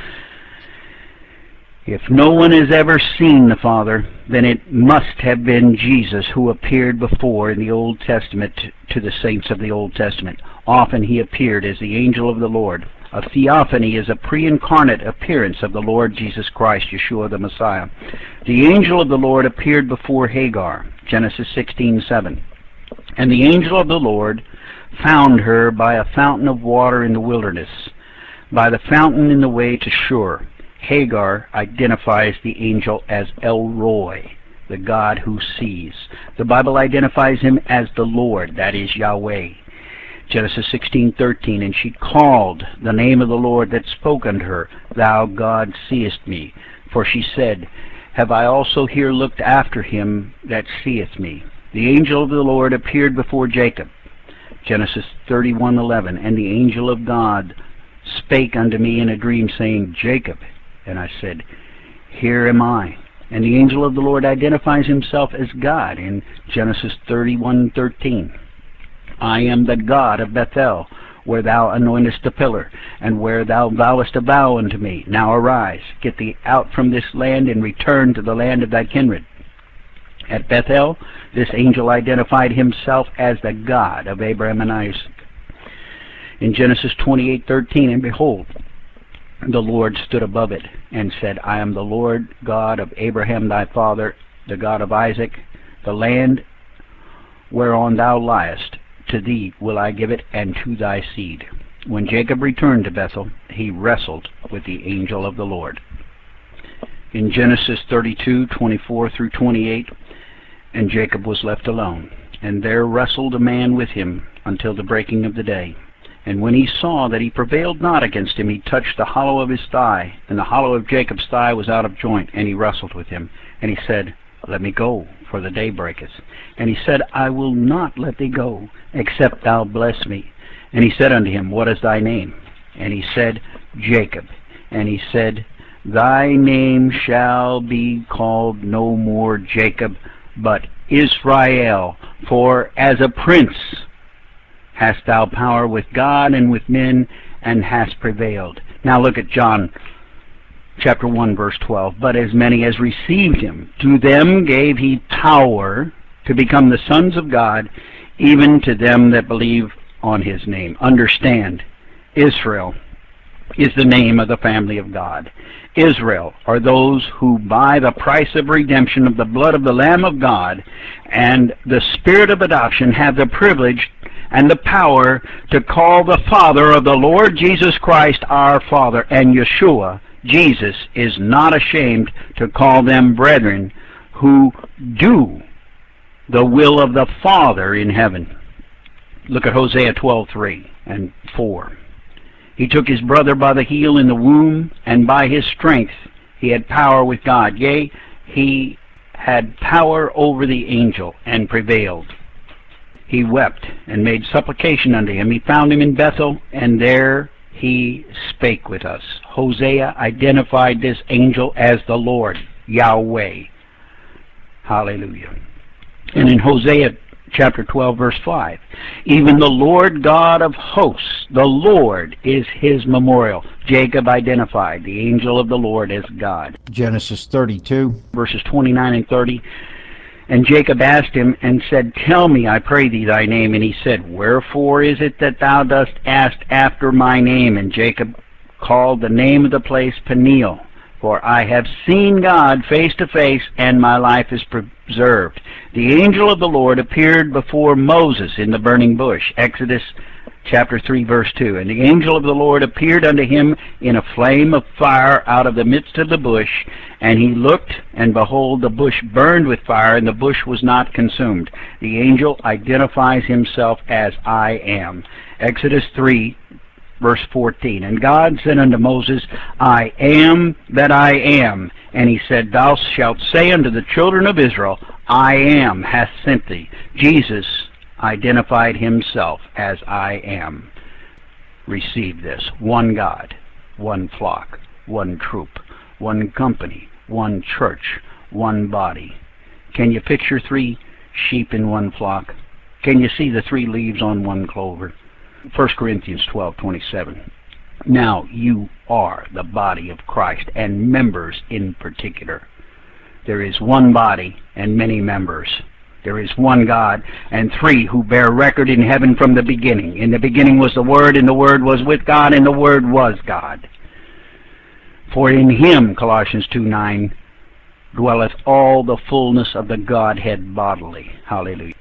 If no one has ever seen the Father, then it must have been Jesus who appeared before in the Old Testament to the saints of the Old Testament. Often he appeared as the angel of the Lord. A theophany is a pre-incarnate appearance of the Lord Jesus Christ, Yeshua the Messiah. The angel of the Lord appeared before Hagar, Genesis 16:7. And the angel of the Lord found her by a fountain of water in the wilderness, by the fountain in the way to Shur. Hagar identifies the angel as El Roi, the God who sees. The Bible identifies him as the Lord, that is Yahweh. Genesis 16:13, and she called the name of the Lord that spoke unto her, Thou God seest me. For she said, Have I also here looked after him that seeth me? The angel of the Lord appeared before Jacob. Genesis 31:11, and the angel of God spake unto me in a dream, saying, Jacob. And I said, Here am I. And the angel of the Lord identifies himself as God in Genesis 31:13. I am the God of Bethel, where thou anointest the pillar, and where thou vowest a vow unto me. Now arise, get thee out from this land, and return to the land of thy kindred. At Bethel, this angel identified himself as the God of Abraham and Isaac. In Genesis 28:13, and behold, the Lord stood above it, and said, I am the Lord God of Abraham thy father, the God of Isaac. The land whereon thou liest, to thee will I give it, and to thy seed. When Jacob returned to Bethel, he wrestled with the angel of the Lord. In Genesis 32:24 through 28, and Jacob was left alone, and there wrestled a man with him until the breaking of the day. And when he saw that he prevailed not against him, he touched the hollow of his thigh, and the hollow of Jacob's thigh was out of joint, and he wrestled with him. And he said, Let me go, for the day breaketh. And he said, I will not let thee go, except thou bless me. And he said unto him, What is thy name? And he said, Jacob. And he said, Thy name shall be called no more Jacob, but Israel, for as a prince hast thou power with God and with men, and hast prevailed. Now look at John chapter 1, verse 12. But as many as received him, to them gave he power to become the sons of God, even to them that believe on his name. Understand, Israel is the name of the family of God. Israel are those who by the price of redemption of the blood of the Lamb of God and the Spirit of adoption have the privilege and the power to call the Father of the Lord Jesus Christ our Father. And Yeshua, Jesus, is not ashamed to call them brethren who do the will of the Father in heaven. Look at Hosea 12:3 and 4. He took his brother by the heel in the womb, and by his strength he had power with God. Yea, he had power over the angel, and prevailed. He wept, and made supplication unto him. He found him in Bethel, and there he spake with us. Hosea identified this angel as the Lord, Yahweh. Hallelujah. And in Hosea chapter 12, verse 5, even the Lord God of hosts, the Lord is his memorial. Jacob identified the angel of the Lord as God. Genesis 32, verses 29 and 30. And Jacob asked him and said, Tell me, I pray thee, thy name. And he said, Wherefore is it that thou dost ask after my name? And Jacob called the name of the place Peniel, for I have seen God face to face, and my life is preserved. The angel of the Lord appeared before Moses in the burning bush. Exodus chapter 3, verse 2. And the angel of the Lord appeared unto him in a flame of fire out of the midst of the bush. And he looked, and behold, the bush burned with fire, and the bush was not consumed. The angel identifies himself as I am. Exodus 3, verse 14. And God said unto Moses, I am that I am. And he said, Thou shalt say unto the children of Israel, I am hath sent thee. Jesus identified himself as I am. Receive this. One God, one flock, one troop, one company, one church, one body. Can you picture 3 sheep in one flock? Can you see the 3 leaves on one clover? 1 Corinthians 12:27. Now you are the body of Christ, and members in particular. There is one body and many members. There is one God, and 3 who bear record in heaven from the beginning. In the beginning was the Word, and the Word was with God, and the Word was God. For in him, Colossians 2:9, dwelleth all the fullness of the Godhead bodily. Hallelujah.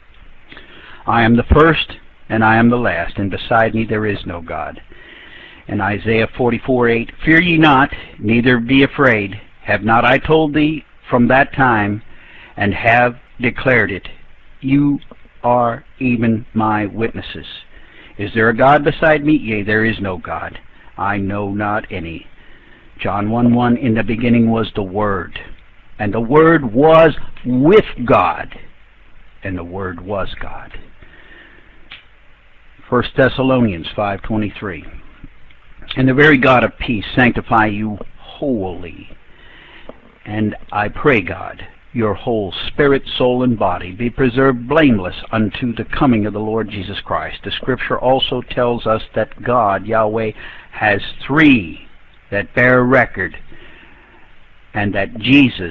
I am the first, and I am the last, and beside me there is no God. And Isaiah 44:8, Fear ye not, neither be afraid. Have not I told thee from that time, and have declared it? You are even my witnesses. Is there a God beside me? Yea, there is no God. I know not any. John 1:1, In the beginning was the Word, and the Word was with God, and the Word was God. 1 Thessalonians 5:23, And the very God of peace sanctify you wholly. And I pray, God, your whole spirit, soul, and body be preserved blameless unto the coming of the Lord Jesus Christ. The Scripture also tells us that God, Yahweh, has 3 that bear record, and that Jesus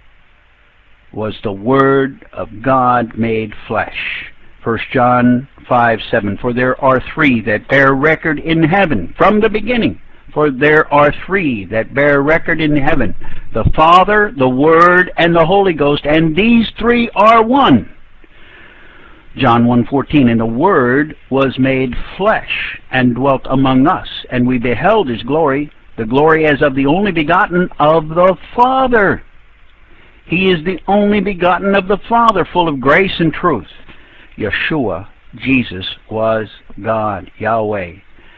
was the Word of God made flesh. 1 John 5:7, For there are 3 that bear record in heaven from the beginning. For there are 3 that bear record in heaven, the Father, the Word, and the Holy Ghost, and these 3 are one. John 1:14, And the Word was made flesh, and dwelt among us, and we beheld his glory, the glory as of the only begotten of the Father. He is the only begotten of the Father, full of grace and truth. Yeshua, Jesus, was God, Yahweh,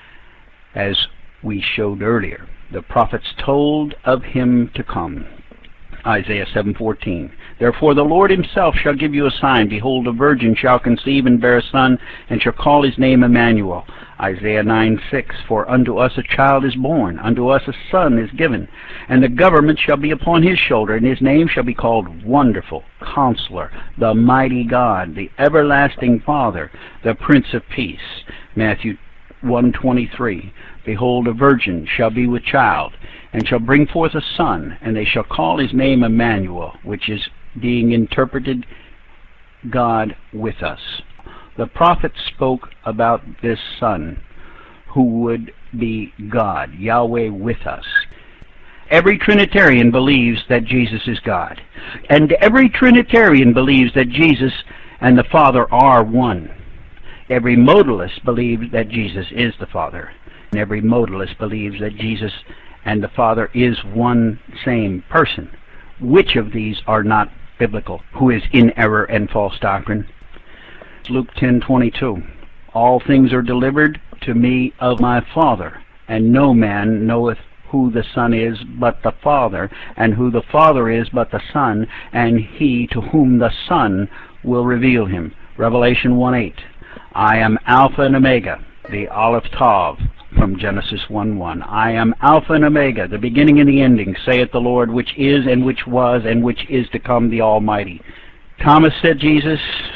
as we showed earlier. The prophets told of him to come. Isaiah 7:14, Therefore the Lord himself shall give you a sign. Behold, a virgin shall conceive and bear a son, and shall call his name Emmanuel. Isaiah 9:6, For unto us a child is born, unto us a son is given, and the government shall be upon his shoulder, and his name shall be called Wonderful, Counselor, the Mighty God, the Everlasting Father, the Prince of Peace. Matthew 1:23, Behold, a virgin shall be with child, and shall bring forth a son, and they shall call his name Emmanuel, which is being interpreted God with us. The prophet spoke about this son who would be God, Yahweh with us. Every Trinitarian believes that Jesus is God, and every Trinitarian believes that Jesus and the Father are one. Every modalist believes that Jesus is the Father, and every modalist believes that Jesus and the Father is one same person. Which of these are not biblical? Who is in error and false doctrine? Luke 10:22, All things are delivered to me of my Father, and no man knoweth who the Son is but the Father, and who the Father is but the Son, and he to whom the Son will reveal him. Revelation 1:8. I am Alpha and Omega, the Aleph Tav, from Genesis 1:1. I am Alpha and Omega, the beginning and the ending, saith the Lord, which is, and which was, and which is to come, the Almighty. Thomas said Jesus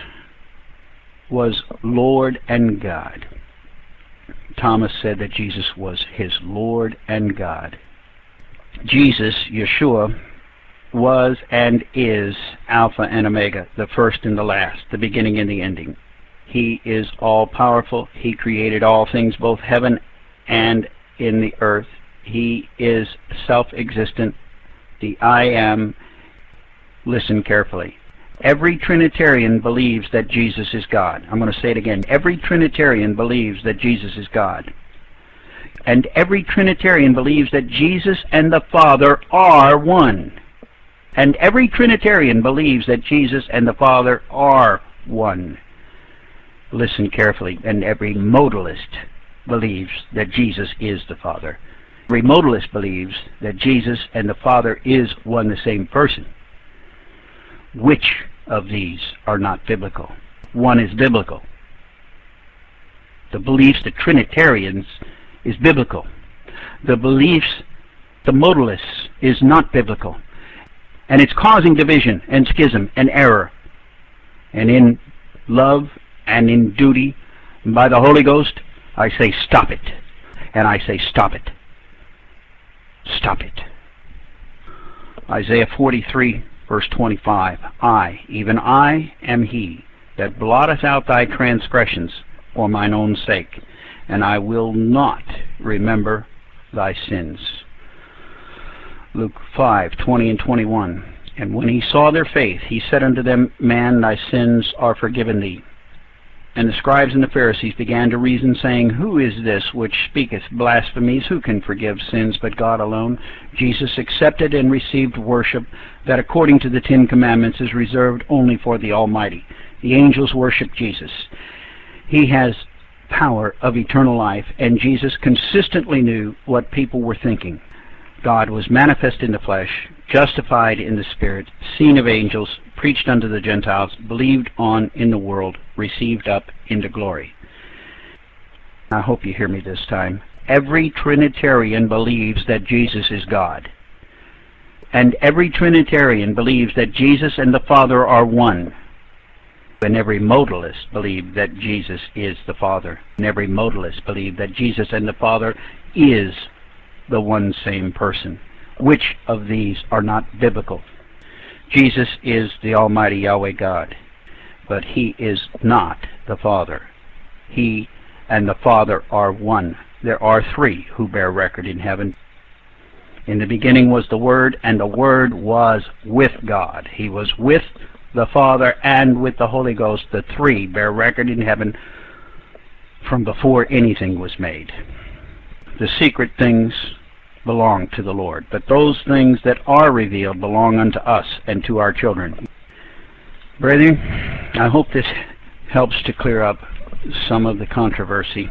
was Lord and God. Thomas said that Jesus was his Lord and God. Jesus, Yeshua, was and is Alpha and Omega, the first and the last, the beginning and the ending. He is all-powerful. He created all things, both heaven and in the earth. He is self-existent, the I Am. Listen carefully. Every Trinitarian believes that Jesus is God. I'm going to say it again. Every Trinitarian believes that Jesus is God. And every Trinitarian believes that Jesus and the Father are one. And every Trinitarian believes that Jesus and the Father are one. Listen carefully. And every modalist believes that Jesus is the Father. Every modalist believes that Jesus and the Father is one the same person. Which of these are not biblical? One is biblical. The beliefs the Trinitarians is biblical. The beliefs the modalists is not biblical. And it's causing division and schism and error. And in love and in duty, and by the Holy Ghost, I say stop it. And I say stop it. Stop it. Isaiah 43, verse 25. I, even I, am he that blotteth out thy transgressions for mine own sake, and I will not remember thy sins. Luke 5:20 and 21. And when he saw their faith, he said unto them, Man, thy sins are forgiven thee. And the scribes and the Pharisees began to reason, saying, Who is this which speaketh blasphemies? Who can forgive sins but God alone? Jesus accepted and received worship that according to the 10 Commandments is reserved only for the Almighty. The angels worship Jesus. He has power of eternal life, and Jesus consistently knew what people were thinking. God was manifest in the flesh, justified in the Spirit, seen of angels, preached unto the Gentiles, believed on in the world, received up into glory. I hope you hear me this time. Every Trinitarian believes that Jesus is God. And every Trinitarian believes that Jesus and the Father are one. And every modalist believes that Jesus is the Father. And every modalist believes that Jesus and the Father is the one same person. Which of these are not biblical? Jesus is the Almighty Yahweh God, but he is not the Father. He and the Father are one. There are three who bear record in heaven. In the beginning was the Word, and the Word was with God. He was with the Father and with the Holy Ghost. The three bear record in heaven from before anything was made. The secret things belong to the Lord, but those things that are revealed belong unto us and to our children. Brethren, I hope this helps to clear up some of the controversy.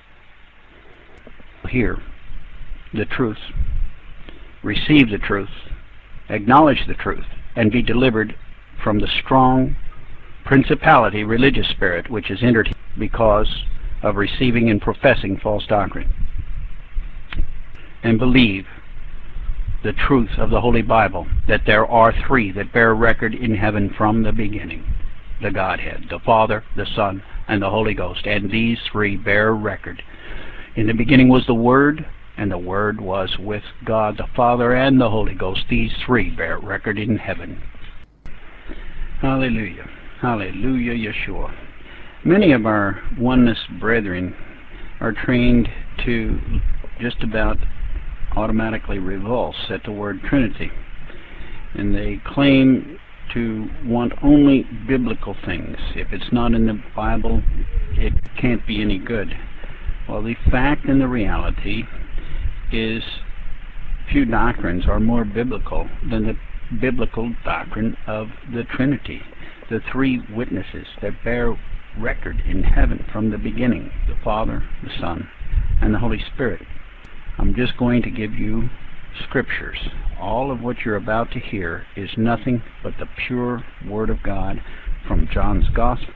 Hear the truth, receive the truth, acknowledge the truth, and be delivered from the strong principality, religious spirit, which has entered because of receiving and professing false doctrine. And believe the truth of the Holy Bible, that there are three that bear record in heaven from the beginning. The Godhead, the Father, the Son, and the Holy Ghost. And these three bear record. In the beginning was the Word, and the Word was with God the Father and the Holy Ghost. These three bear record in heaven. Hallelujah. Hallelujah, Yeshua. Many of our oneness brethren are trained to just about automatically revulse at the word Trinity, and they claim to want only biblical things. If it's not in the Bible, it can't be any good. Well, the fact and the reality is few doctrines are more biblical than the biblical doctrine of the Trinity. The three witnesses that bear record in heaven from the beginning, the Father, the Son, and the Holy Spirit. I'm just going to give you scriptures. All of what you're about to hear is nothing but the pure Word of God from John's Gospel.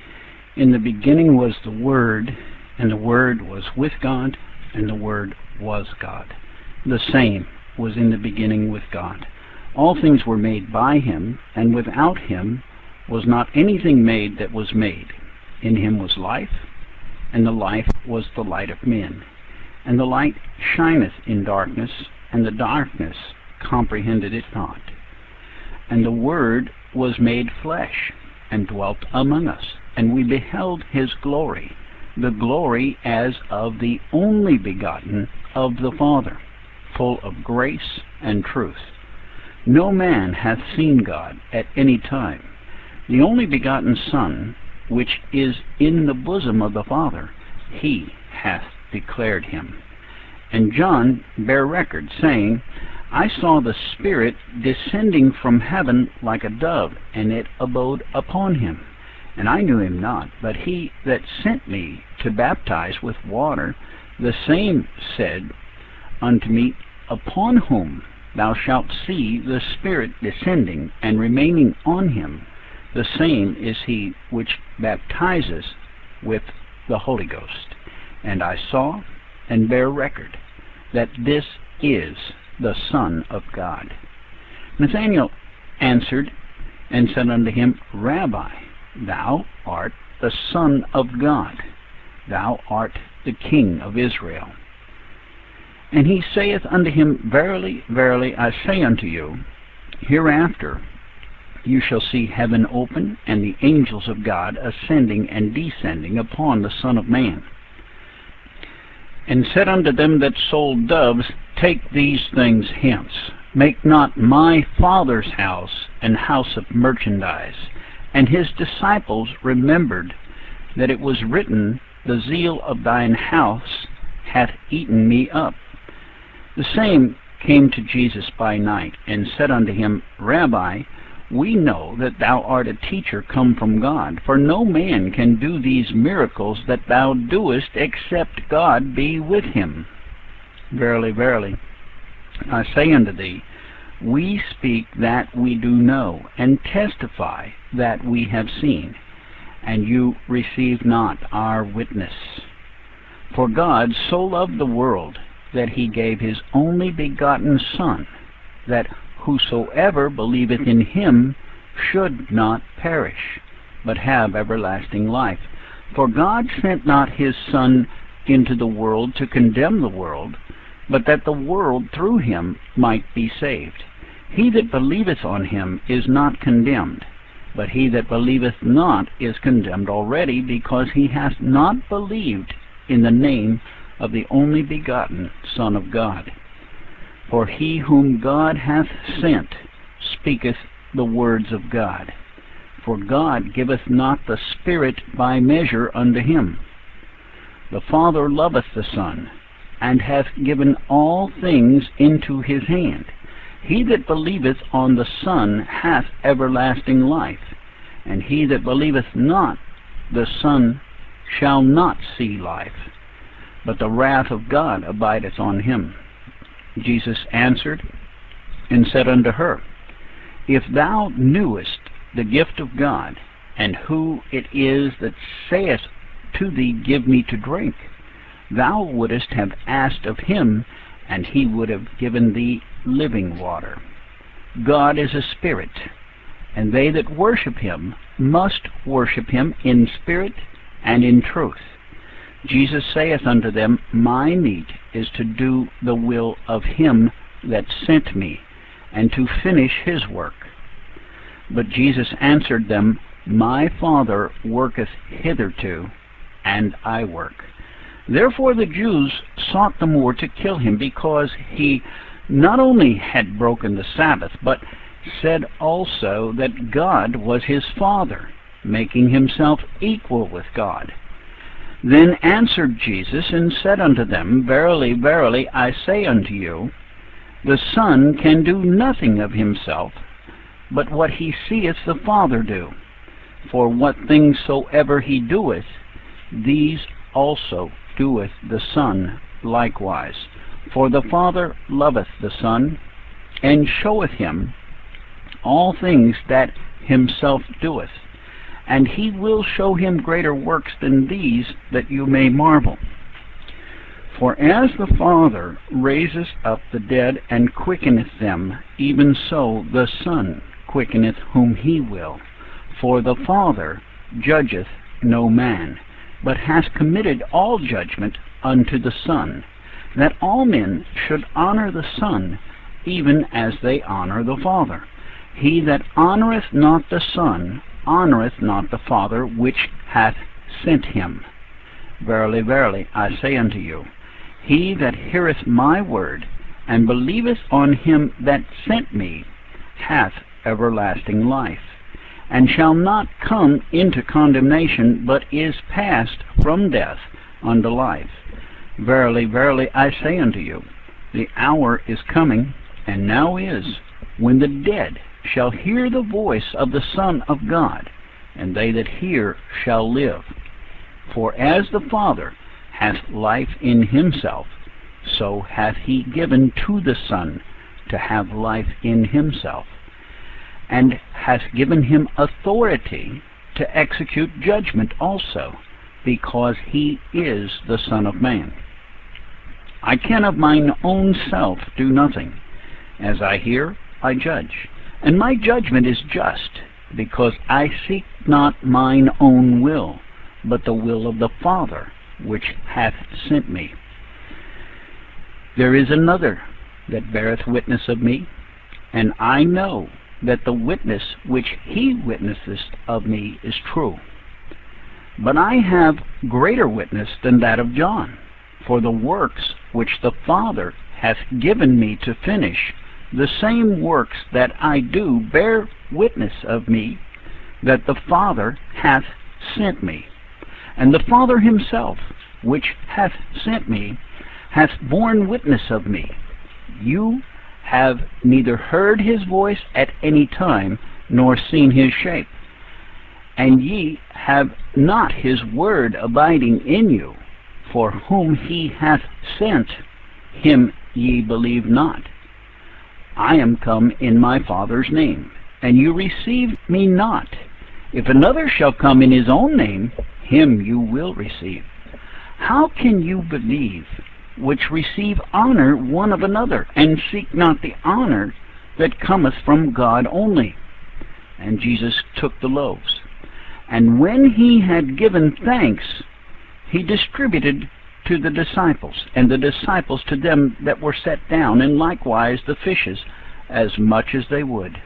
In the beginning was the Word, and the Word was with God, and the Word was God. The same was in the beginning with God. All things were made by him, and without him was not anything made that was made. In him was life, and the life was the light of men. And the light shineth in darkness, and the darkness comprehended it not. And the Word was made flesh, and dwelt among us, and we beheld his glory, the glory as of the only begotten of the Father, full of grace and truth. No man hath seen God at any time. The only begotten Son, which is in the bosom of the Father, he hath declared him. And John bare record, saying, I saw the Spirit descending from heaven like a dove, and it abode upon him. And I knew him not, but he that sent me to baptize with water, the same said unto me, Upon whom thou shalt see the Spirit descending and remaining on him, the same is he which baptizes with the Holy Ghost. And I saw and bear record that this is the Son of God. Nathanael answered and said unto him, Rabbi, thou art the Son of God, thou art the King of Israel. And he saith unto him, Verily, verily, I say unto you, hereafter you shall see heaven open, and the angels of God ascending and descending upon the Son of Man. And said unto them that sold doves, Take these things hence. Make not my Father's house an house of merchandise. And his disciples remembered that it was written, The zeal of thine house hath eaten me up. The same came to Jesus by night, and said unto him, Rabbi, we know that thou art a teacher come from God, for no man can do these miracles that thou doest, except God be with him. Verily, verily, I say unto thee, we speak that we do know, and testify that we have seen, and you receive not our witness. For God so loved the world, that he gave his only begotten Son, that whosoever believeth in him should not perish, but have everlasting life. For God sent not his Son into the world to condemn the world, but that the world through him might be saved. He that believeth on him is not condemned, but he that believeth not is condemned already, because he hath not believed in the name of the only begotten Son of God. For he whom God hath sent speaketh the words of God. For God giveth not the Spirit by measure unto him. The Father loveth the Son, and hath given all things into his hand. He that believeth on the Son hath everlasting life, and he that believeth not the Son shall not see life, but the wrath of God abideth on him. Jesus answered and said unto her, If thou knewest the gift of God, and who it is that saith to thee, Give me to drink, thou wouldest have asked of him, and he would have given thee living water. God is a spirit, and they that worship him must worship him in spirit and in truth. Jesus saith unto them, My meat is to do the will of him that sent me, and to finish his work. But Jesus answered them, My Father worketh hitherto, and I work. Therefore the Jews sought the more to kill him, because he not only had broken the Sabbath, but said also that God was his Father, making himself equal with God. Then answered Jesus and said unto them, Verily, verily, I say unto you, the Son can do nothing of himself, but what he seeth the Father do. For what things soever he doeth, these also doeth the Son likewise. For the Father loveth the Son, and showeth him all things that himself doeth. And he will show him greater works than these, that you may marvel. For as the Father raiseth up the dead and quickeneth them, even so the Son quickeneth whom he will. For the Father judgeth no man, but hath committed all judgment unto the Son, that all men should honor the Son, even as they honor the Father. He that honoureth not the Son honoureth not the Father which hath sent him. Verily, verily, I say unto you, he that heareth my word, and believeth on him that sent me, hath everlasting life, and shall not come into condemnation, but is passed from death unto life. Verily, verily, I say unto you, the hour is coming, and now is, when the dead shall hear the voice of the Son of God, and they that hear shall live. For as the Father hath life in himself, so hath he given to the Son to have life in himself, and hath given him authority to execute judgment also, because he is the Son of Man. I can of mine own self do nothing. As I hear, I judge, and my judgment is just, because I seek not mine own will, but the will of the Father which hath sent me. There is another that beareth witness of me, and I know that the witness which he witnesseth of me is true. But I have greater witness than that of John, for the works which the Father hath given me to finish, the same works that I do bear witness of me, that the Father hath sent me. And the Father himself, which hath sent me, hath borne witness of me. You have neither heard his voice at any time, nor seen his shape. And ye have not his word abiding in you, for whom he hath sent, him ye believe not. I am come in my Father's name, and you receive me not. If another shall come in his own name, him you will receive. How can you believe, which receive honor one of another, and seek not the honor that cometh from God only? And Jesus took the loaves, and when he had given thanks, he distributed to the disciples, and the disciples to them that were set down, and likewise the fishes, as much as they would.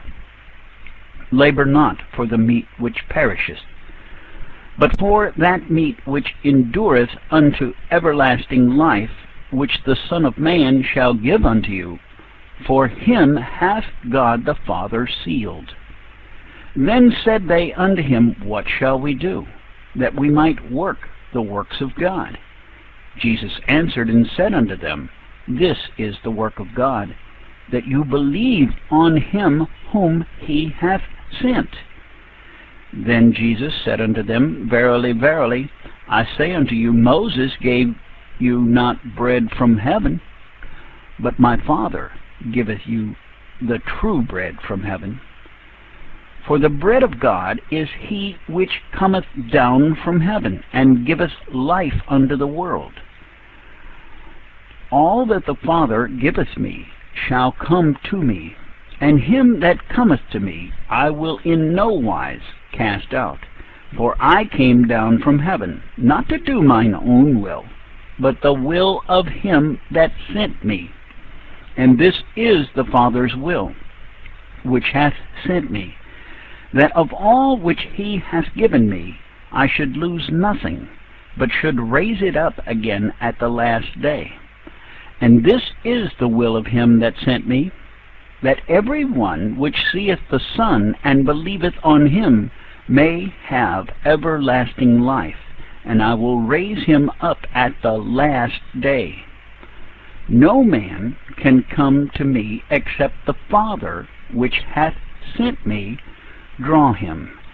Labor not for the meat which perisheth, but for that meat which endureth unto everlasting life, which the Son of Man shall give unto you, for him hath God the Father sealed. Then said they unto him, What shall we do, that we might work the works of God? Jesus answered and said unto them, This is the work of God, that you believe on him whom he hath sent. Then Jesus said unto them, Verily, verily, I say unto you, Moses gave you not bread from heaven, but my Father giveth you the true bread from heaven. For the bread of God is he which cometh down from heaven, and giveth life unto the world. All that the Father giveth me shall come to me, and him that cometh to me I will in no wise cast out. For I came down from heaven, not to do mine own will, but the will of him that sent me. And this is the Father's will, which hath sent me, that of all which he hath given me I should lose nothing, but should raise it up again at the last day. And this is the will of him that sent me, that every one which seeth the Son and believeth on him may have everlasting life, and I will raise him up at the last day. No man can come to me except the Father which hath sent me draw him,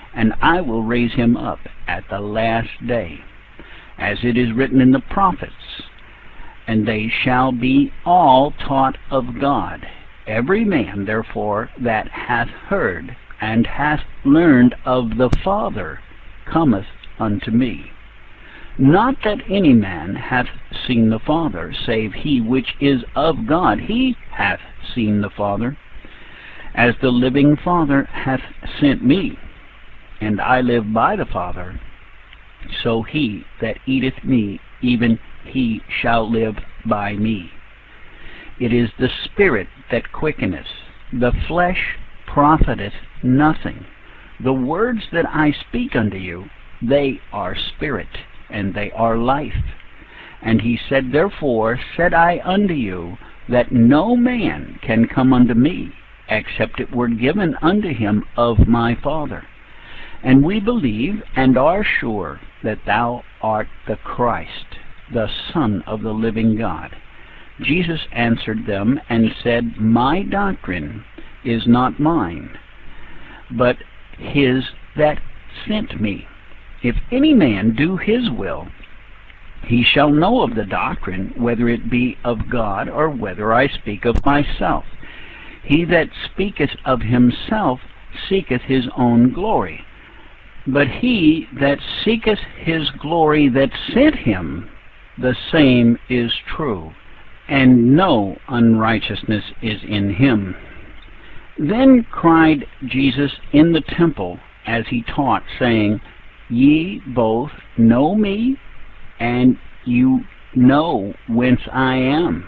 and I will raise him up at the last day, as it is written in the prophets. And they shall be all taught of God. Every man, therefore, that hath heard and hath learned of the Father cometh unto me. Not that any man hath seen the Father, save he which is of God. He hath seen the Father. As the living Father hath sent me, and I live by the Father, so he that eateth me, even he shall live by me. It is the Spirit that quickeneth, the flesh profiteth nothing. The words that I speak unto you, they are spirit, and they are life. And he said, Therefore said I unto you, that no man can come unto me, except it were given unto him of my Father. And we believe and are sure that thou art the Christ, the Son of the living God. Jesus answered them and said, My doctrine is not mine, but his that sent me. If any man do his will, he shall know of the doctrine, whether it be of God, or whether I speak of myself. He that speaketh of himself seeketh his own glory. But he that seeketh his glory that sent him, the same is true, and no unrighteousness is in him. Then cried Jesus in the temple as he taught, saying, Ye both know me, and you know whence I am.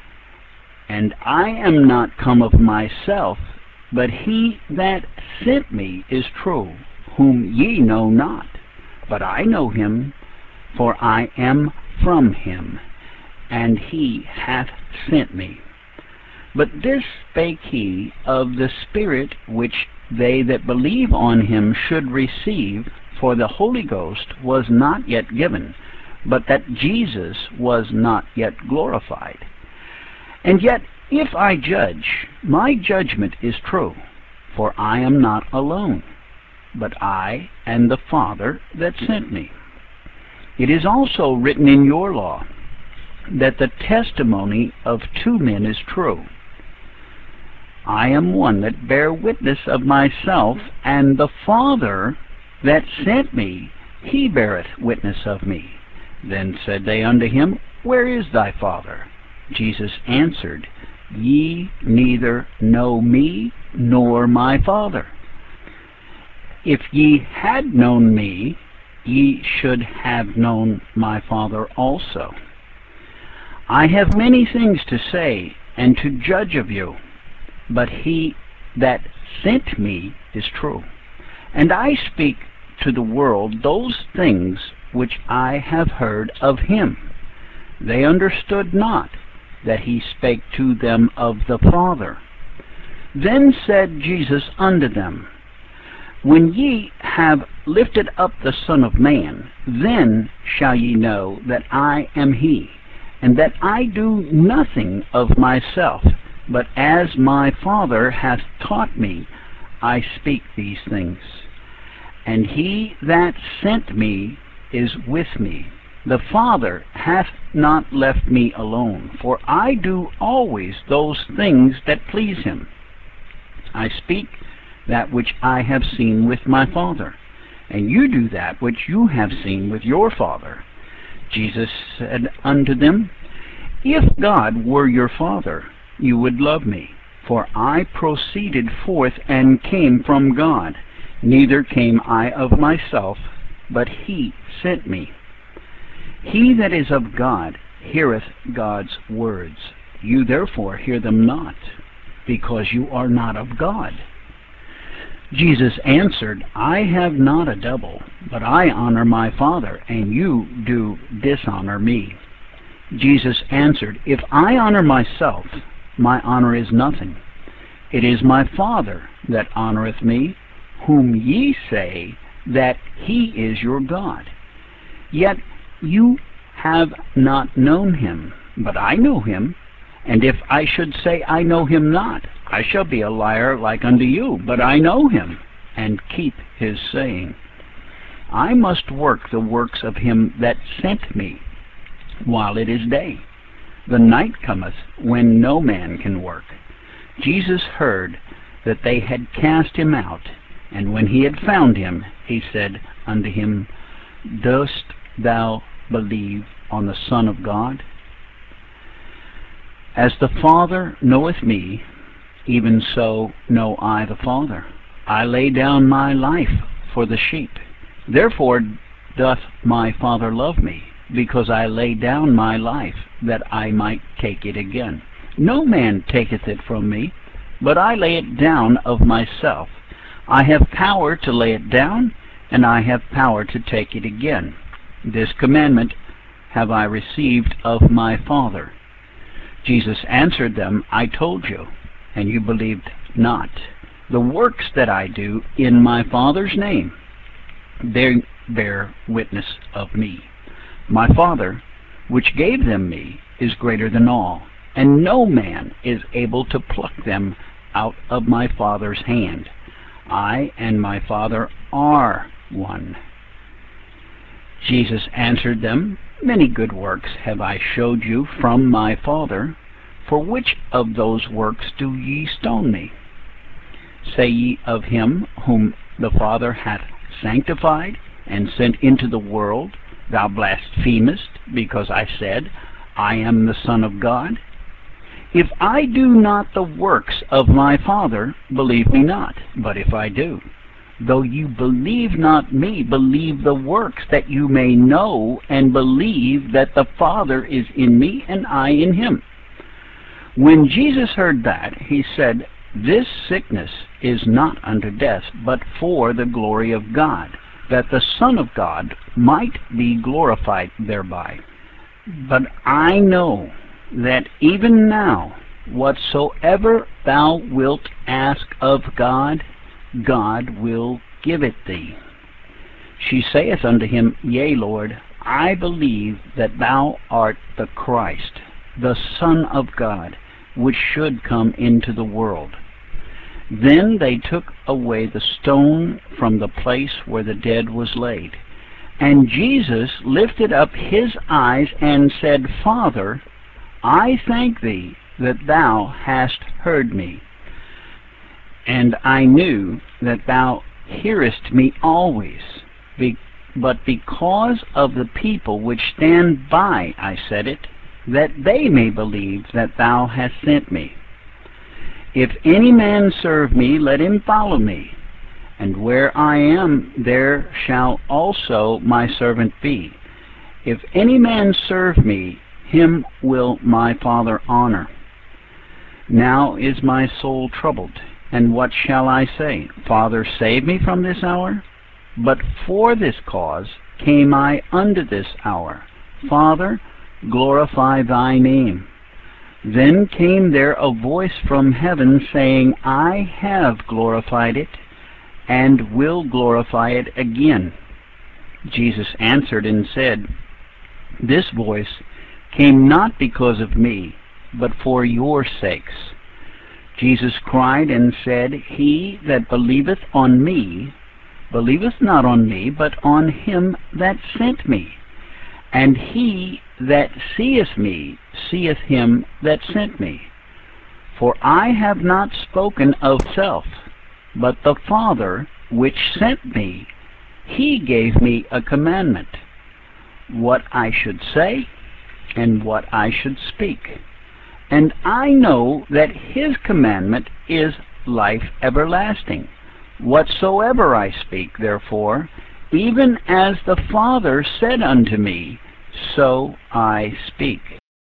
And I am not come of myself, but he that sent me is true, whom ye know not. But I know him, for I am from him, and he hath sent me. But this spake he of the Spirit which they that believe on him should receive, for the Holy Ghost was not yet given, but that Jesus was not yet glorified. And yet, if I judge, my judgment is true, for I am not alone, but I and the Father that sent me. It is also written in your law, that the testimony of two men is true. I am one that bear witness of myself, and the Father that sent me, he beareth witness of me. Then said they unto him, Where is thy Father? Jesus answered, Ye neither know me nor my Father. If ye had known me, ye should have known my Father also. I have many things to say and to judge of you, but he that sent me is true. And I speak to the world those things which I have heard of him. They understood not that he spake to them of the Father. Then said Jesus unto them, When ye have lifted up the Son of Man, then shall ye know that I am he, and that I do nothing of myself, but as my Father hath taught me, I speak these things. And he that sent me is with me. The Father hath not left me alone, for I do always those things that please him. I speak that which I have seen with my Father, and you do that which you have seen with your father. Jesus said unto them, If God were your Father, you would love me, for I proceeded forth and came from God. Neither came I of myself, but he sent me. He that is of God heareth God's words. You therefore hear them not, because you are not of God. Jesus answered, I have not a devil, but I honor my Father, and you do dishonor me. Jesus answered, If I honor myself, my honor is nothing. It is my Father that honoreth me, whom ye say that he is your God. Yet you have not known him, but I know him. And if I should say I know him not, I shall be a liar like unto you, but I know him. and keep his saying. I must work the works of him that sent me, while it is day. The night cometh, when no man can work. Jesus heard that they had cast him out, and when he had found him, he said unto him, Dost thou believe on the Son of God? As the Father knoweth me, even so know I the Father. I lay down my life for the sheep. Therefore doth my Father love me, because I lay down my life, that I might take it again. No man taketh it from me, but I lay it down of myself. I have power to lay it down, and I have power to take it again. This commandment have I received of my Father. Jesus answered them, I told you, and you believed not. The works that I do in my Father's name, they bear witness of me. My Father, which gave them me, is greater than all, and no man is able to pluck them out of my Father's hand. I and my Father are one. Jesus answered them, Many good works have I showed you from my Father. For which of those works do ye stone me? Say ye of him whom the Father hath sanctified and sent into the world, Thou blasphemest, because I said, I am the Son of God? If I do not the works of my Father, believe me not. But if I do, though you believe not me, believe the works, that you may know and believe that the Father is in me and I in him. When Jesus heard that, he said, This sickness is not unto death, but for the glory of God, that the Son of God might be glorified thereby. But I know that even now, whatsoever thou wilt ask of God, God will give it thee. She saith unto him, Yea, Lord, I believe that thou art the Christ, the Son of God, which should come into the world. Then they took away the stone from the place where the dead was laid. And Jesus lifted up his eyes and said, Father, I thank thee that thou hast heard me. And I knew that thou hearest me always. But because of the people which stand by I said it, that they may believe that thou hast sent me. If any man serve me, let him follow me. And where I am, there shall also my servant be. If any man serve me, him will my Father honor. Now is my soul troubled, and what shall I say? Father, save me from this hour? But for this cause came I unto this hour. Father, glorify thy name. Then came there a voice from heaven, saying, I have glorified it, and will glorify it again. Jesus answered and said, This voice came not because of me, but for your sakes. Jesus cried and said, He that believeth on me, believeth not on me, but on him that sent me. And he that seeth me, seeth him that sent me. For I have not spoken of self, but the Father which sent me, he gave me a commandment, what I should say, and what I should speak. And I know that his commandment is life everlasting. Whatsoever I speak, therefore, even as the Father said unto me, so I speak.